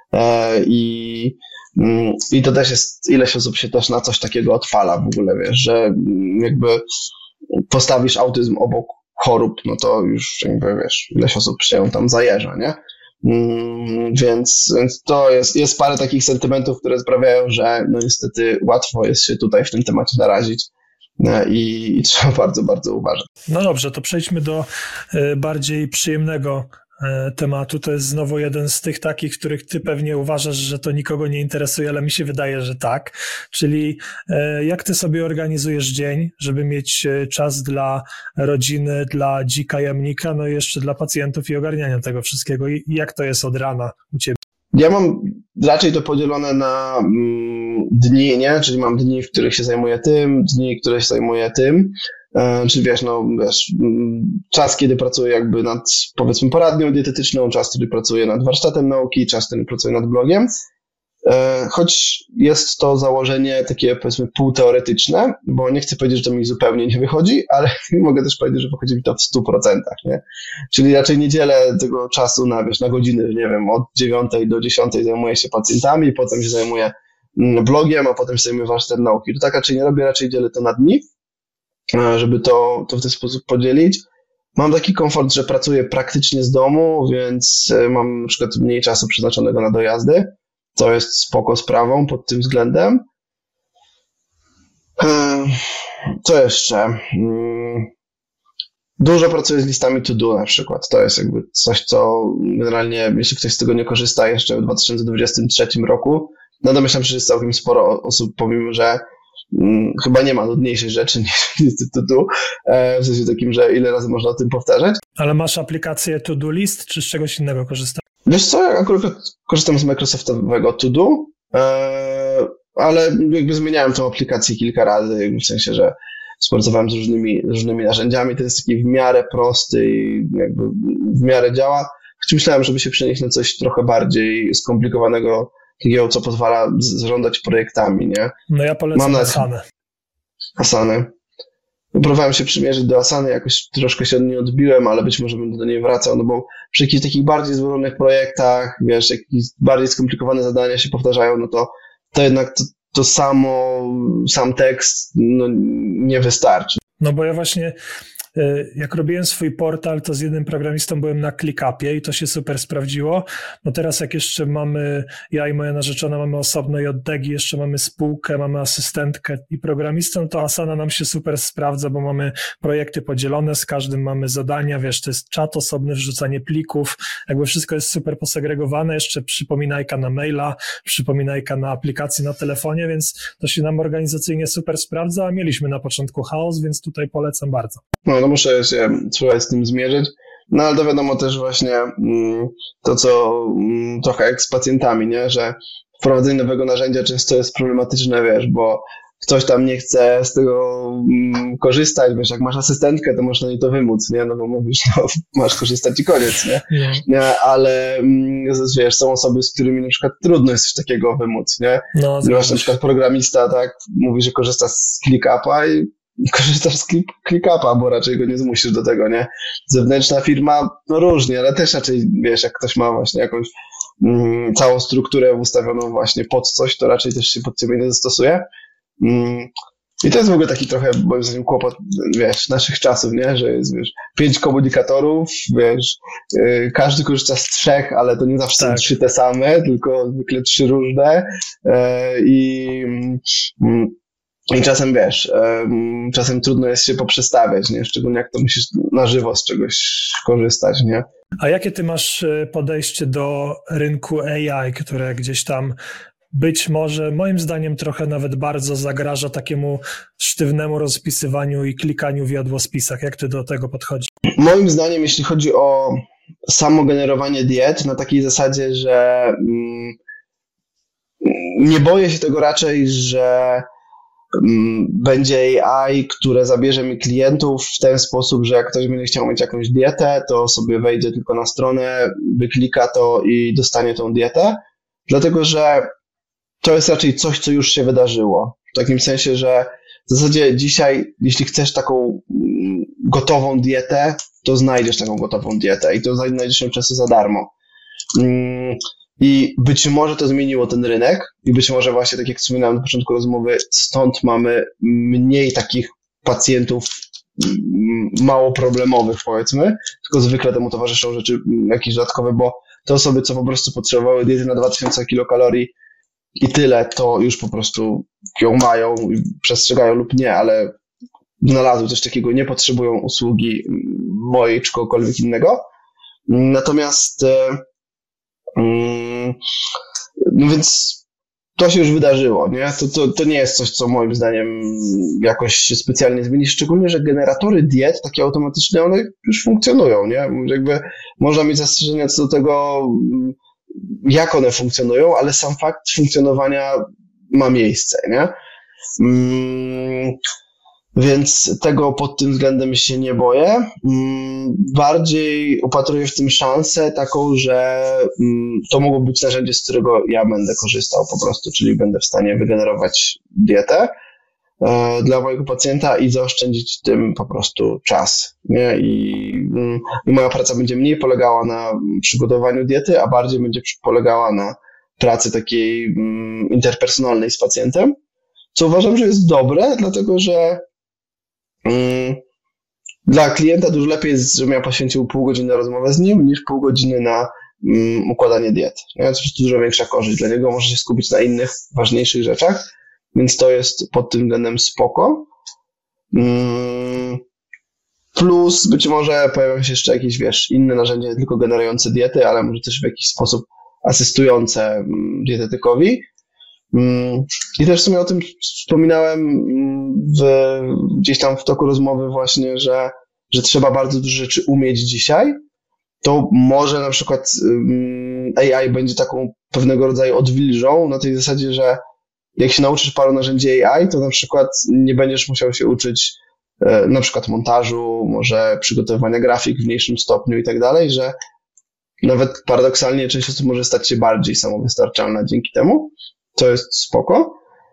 i to też jest, ileś osób się też na coś takiego odpala w ogóle, wiesz, że jakby postawisz autyzm obok chorób, no to już jakby, wiesz, ileś osób się tam zajeżdża, nie? Więc to jest parę takich sentymentów, które sprawiają, że no niestety łatwo jest się tutaj w tym temacie narazić i trzeba bardzo, bardzo uważać. No dobrze, to przejdźmy do bardziej przyjemnego tematu. To jest znowu jeden z tych takich, których ty pewnie uważasz, że to nikogo nie interesuje, ale mi się wydaje, że tak. Czyli jak ty sobie organizujesz dzień, żeby mieć czas dla rodziny, dla dzika jamnika, no i jeszcze dla pacjentów i ogarniania tego wszystkiego. I jak to jest od rana u ciebie? Ja mam raczej to podzielone na dni, nie? Czyli mam dni, w których się zajmuję tym, dni, które się zajmuję tym. Czyli wiesz, czas, kiedy pracuję jakby nad, powiedzmy, poradnią dietetyczną, czas, kiedy pracuję nad warsztatem nauki, czas, kiedy pracuję nad blogiem. Choć jest to założenie takie, powiedzmy, półteoretyczne, bo nie chcę powiedzieć, że to mi zupełnie nie wychodzi, ale mogę też powiedzieć, że wychodzi mi to w 100%, nie? Czyli raczej nie dzielę tego czasu na, wiesz, na godziny, nie wiem, od 9 do 10 zajmuję się pacjentami, potem się zajmuję blogiem, a potem się zajmuję warsztatem nauki. To tak raczej nie robię, raczej dzielę to na dni, żeby to w ten sposób podzielić. Mam taki komfort, że pracuję praktycznie z domu, więc mam na przykład mniej czasu przeznaczonego na dojazdy. To jest spoko sprawą pod tym względem. Co jeszcze? Dużo pracuję z listami to do na przykład. To jest jakby coś, co generalnie, jeśli ktoś z tego nie korzysta jeszcze w 2023 roku, no domyślam się, że jest całkiem sporo osób, pomimo że chyba nie ma nudniejszej rzeczy niż listy to do, w sensie takim, że ile razy można o tym powtarzać. Ale masz aplikację To Do List, czy z czegoś innego korzystasz? Wiesz co, ja akurat korzystam z Microsoftowego To Do, ale jakby zmieniałem tą aplikację kilka razy, w sensie, że współpracowałem z różnymi narzędziami, to jest taki w miarę prosty i jakby w miarę działa, choć myślałem, żeby się przenieść na coś trochę bardziej skomplikowanego, takiego, co pozwala zarządzać projektami, nie? No ja polecam Asanę. Asany. Próbowałem się przymierzyć do Asany, jakoś troszkę się od niej odbiłem, ale być może będę do niej wracał, no bo przy jakichś takich bardziej złożonych projektach, wiesz, jakieś bardziej skomplikowane zadania się powtarzają, no to jednak to sam tekst nie wystarczy. No bo ja właśnie, jak robiłem swój portal, to z jednym programistą byłem na ClickUpie i to się super sprawdziło. No teraz jak jeszcze mamy, ja i moja narzeczona mamy osobno JDG, jeszcze mamy spółkę, mamy asystentkę i programistę, to Asana nam się super sprawdza, bo mamy projekty podzielone, z każdym mamy zadania, wiesz, to jest czat osobny, wrzucanie plików, jakby wszystko jest super posegregowane, jeszcze przypominajka na maila, przypominajka na aplikacji na telefonie, więc to się nam organizacyjnie super sprawdza, a mieliśmy na początku chaos, więc tutaj polecam bardzo. No muszę się spróbować z tym zmierzyć, no ale to wiadomo też właśnie to, co trochę jak z pacjentami, nie, że wprowadzenie nowego narzędzia często jest problematyczne, wiesz, bo ktoś tam nie chce z tego korzystać, wiesz, jak masz asystentkę, to możesz na niej to wymóc, nie? No bo mówisz, no, masz korzystać i koniec, nie? Nie, ale wiesz, są osoby, z którymi na przykład trudno jest coś takiego wymóc, nie? No, masz na przykład programista, tak, mówi, że korzysta z ClickUpa i korzystasz z ClickUpa, bo raczej go nie zmusisz do tego, nie? Zewnętrzna firma, no różnie, ale też raczej, wiesz, jak ktoś ma właśnie jakąś całą strukturę ustawioną właśnie pod coś, to raczej też się pod ciebie nie zastosuje. I to jest w ogóle taki trochę, moim zdaniem, kłopot, wiesz, naszych czasów, nie? Że jest, wiesz, 5 komunikatorów, wiesz, każdy korzysta z 3, ale to nie zawsze są 3 te same, tylko zwykle 3 różne i czasem, wiesz, czasem trudno jest się poprzestawiać, nie? Szczególnie jak to musisz na żywo z czegoś korzystać, nie? A jakie ty masz podejście do rynku AI, które gdzieś tam być może, moim zdaniem, trochę nawet bardzo zagraża takiemu sztywnemu rozpisywaniu i klikaniu w jadłospisach? Jak ty do tego podchodzisz? Moim zdaniem, jeśli chodzi o samo generowanie diet, na takiej zasadzie, że nie boję się tego raczej, że będzie AI, które zabierze mi klientów w ten sposób, że jak ktoś będzie chciał mieć jakąś dietę, to sobie wejdzie tylko na stronę, wyklika to i dostanie tą dietę, dlatego że to jest raczej coś, co już się wydarzyło. W takim sensie, że w zasadzie dzisiaj, jeśli chcesz taką gotową dietę, to znajdziesz taką gotową dietę i to znajdziesz ją często za darmo. I być może to zmieniło ten rynek i być może właśnie, tak jak wspominałem na początku rozmowy, stąd mamy mniej takich pacjentów mało problemowych, powiedzmy, tylko zwykle temu towarzyszą rzeczy jakieś dodatkowe, bo te osoby, co po prostu potrzebowały diety na 2000 kilokalorii i tyle, to już po prostu ją mają, przestrzegają lub nie, ale znalazły coś takiego, nie potrzebują usługi mojej czy kogokolwiek innego. Natomiast no więc to się już wydarzyło, nie? To nie jest coś, co moim zdaniem jakoś się specjalnie zmieni, szczególnie, że generatory diet, takie automatyczne, one już funkcjonują, nie? Jakby można mieć zastrzeżenia co do tego, jak one funkcjonują, ale sam fakt funkcjonowania ma miejsce, nie? Więc tego pod tym względem się nie boję. Bardziej upatruję w tym szansę taką, że to mogło być narzędzie, z którego ja będę korzystał po prostu, czyli będę w stanie wygenerować dietę dla mojego pacjenta i zaoszczędzić tym po prostu czas, nie? I moja praca będzie mniej polegała na przygotowaniu diety, a bardziej będzie polegała na pracy takiej interpersonalnej z pacjentem, co uważam, że jest dobre, dlatego że dla klienta dużo lepiej jest, żebym ja poświęcił pół godziny na rozmowę z nim, niż pół godziny na układanie diet. To jest po prostu dużo większa korzyść. Dla niego może się skupić na innych, ważniejszych rzeczach, więc to jest pod tym względem spoko. Plus być może pojawią się jeszcze jakieś, wiesz, inne narzędzia, nie tylko generujące diety, ale może też w jakiś sposób asystujące dietetykowi. I też w sumie o tym wspominałem gdzieś tam w toku rozmowy właśnie, że trzeba bardzo dużo rzeczy umieć dzisiaj. To może na przykład AI będzie taką pewnego rodzaju odwilżą na tej zasadzie, że jak się nauczysz paru narzędzi AI, to na przykład nie będziesz musiał się uczyć na przykład montażu, może przygotowywania grafik w mniejszym stopniu i tak dalej, że nawet paradoksalnie część osób może stać się bardziej samowystarczalna dzięki temu. To jest spoko.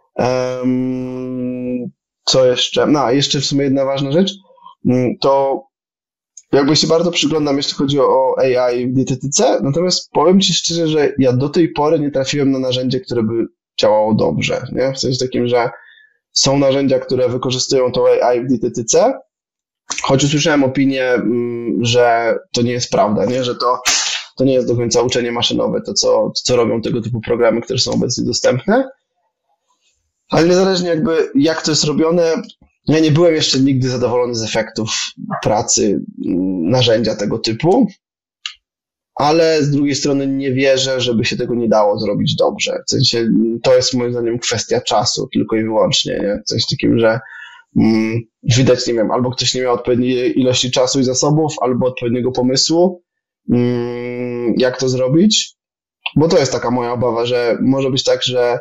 Co jeszcze? Jeszcze w sumie jedna ważna rzecz, to jakby się bardzo przyglądam, jeśli chodzi o AI w dietetyce, natomiast powiem Ci szczerze, że ja do tej pory nie trafiłem na narzędzie, które by działało dobrze, nie? W sensie takim, że są narzędzia, które wykorzystują to AI w dietetyce, choć usłyszałem opinię, że to nie jest prawda, nie? Że to nie jest do końca uczenie maszynowe, to co robią tego typu programy, które są obecnie dostępne. Ale niezależnie jakby jak to jest robione, ja nie byłem jeszcze nigdy zadowolony z efektów pracy narzędzia tego typu, ale z drugiej strony nie wierzę, żeby się tego nie dało zrobić dobrze. W sensie to jest moim zdaniem kwestia czasu tylko i wyłącznie, nie? Coś takim, że widać, nie wiem, albo ktoś nie miał odpowiedniej ilości czasu i zasobów, albo odpowiedniego pomysłu, jak to zrobić, bo to jest taka moja obawa, że może być tak, że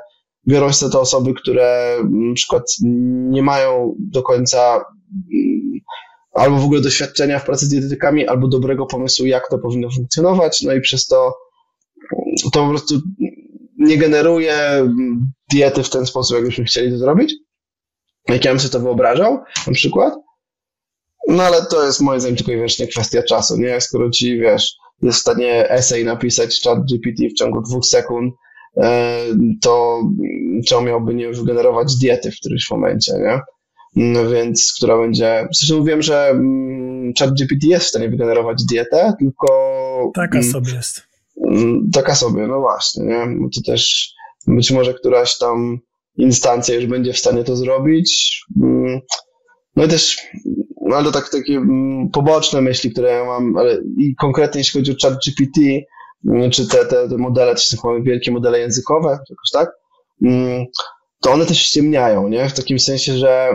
biorą się to osoby, które na przykład nie mają do końca albo w ogóle doświadczenia w pracy z dietetykami, albo dobrego pomysłu, jak to powinno funkcjonować, no i przez to po prostu nie generuje diety w ten sposób, jakbyśmy chcieli to zrobić, jak ja bym sobie to wyobrażał, na przykład. No ale to jest moim zdaniem tylko i wyłącznie kwestia czasu, nie? Skoro ci, wiesz, jest w stanie essay napisać ChatGPT w ciągu 2 sekund, to czemu miałby nie wygenerować diety w którymś momencie, nie? No więc, która będzie... Zresztą wiem, że ChatGPT jest w stanie wygenerować dietę, tylko... Taka sobie jest. Taka sobie, no właśnie, nie? Bo to też być może któraś tam instancja już będzie w stanie to zrobić. No i też, ale to takie poboczne myśli, które ja mam, ale i konkretnie jeśli chodzi o ChatGPT, czy te modele, czy takie wielkie modele językowe, jakoś tak, to one też ściemniają, nie? W takim sensie, że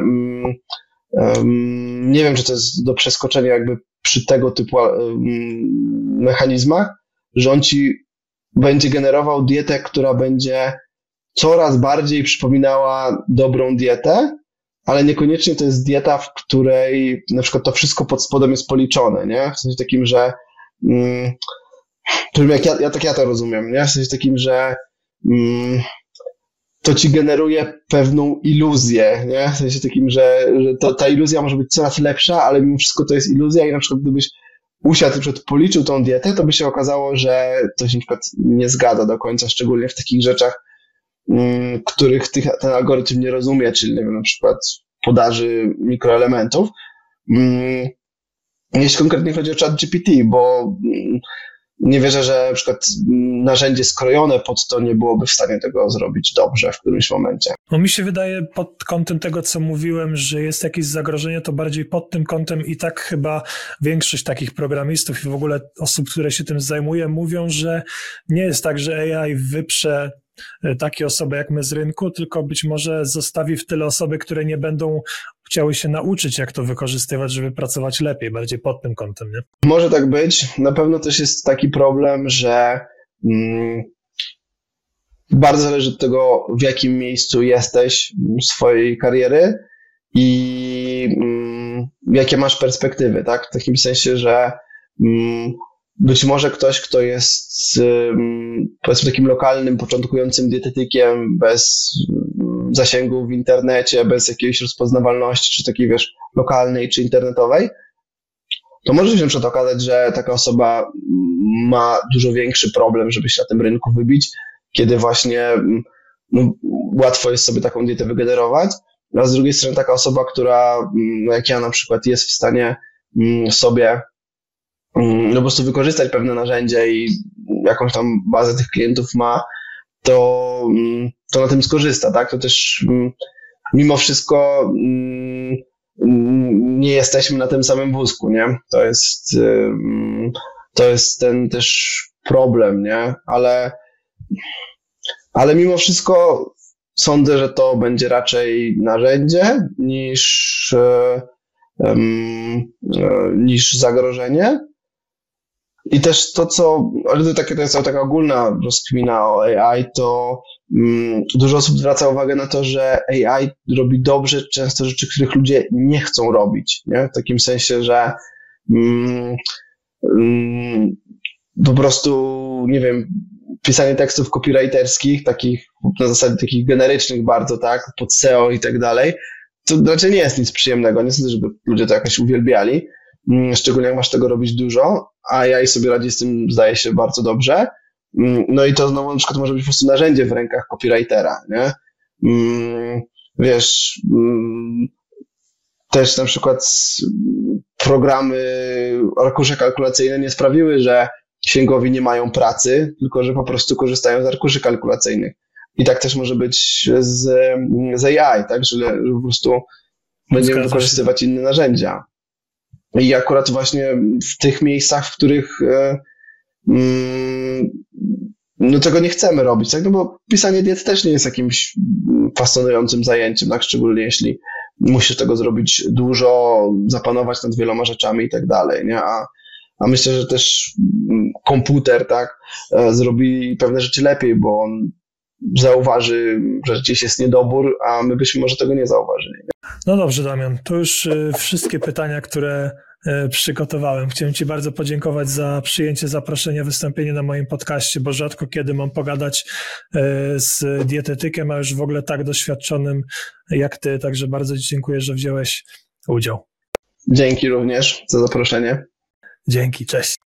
nie wiem, czy to jest do przeskoczenia jakby przy tego typu mechanizmach, że on ci będzie generował dietę, która będzie coraz bardziej przypominała dobrą dietę, ale niekoniecznie to jest dieta, w której na przykład to wszystko pod spodem jest policzone, nie? W sensie takim, że ja to rozumiem, nie? W sensie takim, że to ci generuje pewną iluzję, nie? W sensie takim, że ta iluzja może być coraz lepsza, ale mimo wszystko to jest iluzja i na przykład gdybyś usiadł na przykład policzył tą dietę, to by się okazało, że to się na przykład nie zgadza do końca, szczególnie w takich rzeczach, których ten algorytm nie rozumie, czyli nie wiem, na przykład podaży mikroelementów. Jeśli konkretnie chodzi o ChatGPT, bo nie wierzę, że na przykład narzędzie skrojone pod to nie byłoby w stanie tego zrobić dobrze w którymś momencie. No mi się wydaje pod kątem tego, co mówiłem, że jest jakieś zagrożenie, to bardziej pod tym kątem i tak chyba większość takich programistów i w ogóle osób, które się tym zajmuje, mówią, że nie jest tak, że AI wyprze takie osoby jak my z rynku, tylko być może zostawi w tyle osoby, które nie będą chciały się nauczyć, jak to wykorzystywać, żeby pracować lepiej, bardziej pod tym kątem, nie? Może tak być. Na pewno też jest taki problem, że bardzo zależy od tego, w jakim miejscu jesteś swojej kariery i jakie masz perspektywy, tak? W takim sensie, że być może ktoś, kto jest powiedzmy takim lokalnym, początkującym dietetykiem bez zasięgu w internecie, bez jakiejś rozpoznawalności, czy takiej, wiesz, lokalnej, czy internetowej, to może się na przykład okazać, że taka osoba ma dużo większy problem, żeby się na tym rynku wybić, kiedy właśnie łatwo jest sobie taką dietę wygenerować, a z drugiej strony taka osoba, która, jak ja na przykład, jest w stanie sobie po prostu wykorzystać pewne narzędzie i jakąś tam bazę tych klientów ma, to na tym skorzysta, tak? To też mimo wszystko nie jesteśmy na tym samym wózku, nie? To jest ten też problem, nie? Ale mimo wszystko sądzę, że to będzie raczej narzędzie niż zagrożenie. I też ale to jest taka ogólna rozkmina o AI, to dużo osób zwraca uwagę na to, że AI robi dobrze często rzeczy, których ludzie nie chcą robić, nie? W takim sensie, że po prostu, nie wiem, pisanie tekstów copywriterskich, takich na zasadzie takich generycznych bardzo, tak, pod SEO i tak dalej, to raczej nie jest nic przyjemnego, nie sądzę, żeby ludzie to jakoś uwielbiali, szczególnie jak masz tego robić dużo, a AI sobie radzi z tym, zdaje się, bardzo dobrze. No i to znowu na przykład może być po prostu narzędzie w rękach copywritera, nie? Wiesz, też na przykład programy, arkusze kalkulacyjne nie sprawiły, że księgowi nie mają pracy, tylko że po prostu korzystają z arkuszy kalkulacyjnych. I tak też może być z AI, tak? Że po prostu będziemy wykorzystywać inne narzędzia. I akurat właśnie w tych miejscach, w których tego nie chcemy robić, tak? No bo pisanie diet też nie jest jakimś fascynującym zajęciem, tak? Szczególnie jeśli musisz tego zrobić dużo, zapanować nad wieloma rzeczami i tak dalej, nie? A myślę, że też komputer, tak, zrobi pewne rzeczy lepiej, bo on zauważy, że gdzieś jest niedobór, a my byśmy może tego nie zauważyli. No dobrze, Damian, to już wszystkie pytania, które przygotowałem. Chciałem Ci bardzo podziękować za przyjęcie zaproszenia, wystąpienie na moim podcaście, bo rzadko kiedy mam pogadać z dietetykiem, a już w ogóle tak doświadczonym jak Ty, także bardzo Ci dziękuję, że wziąłeś udział. Dzięki również za zaproszenie. Dzięki, cześć.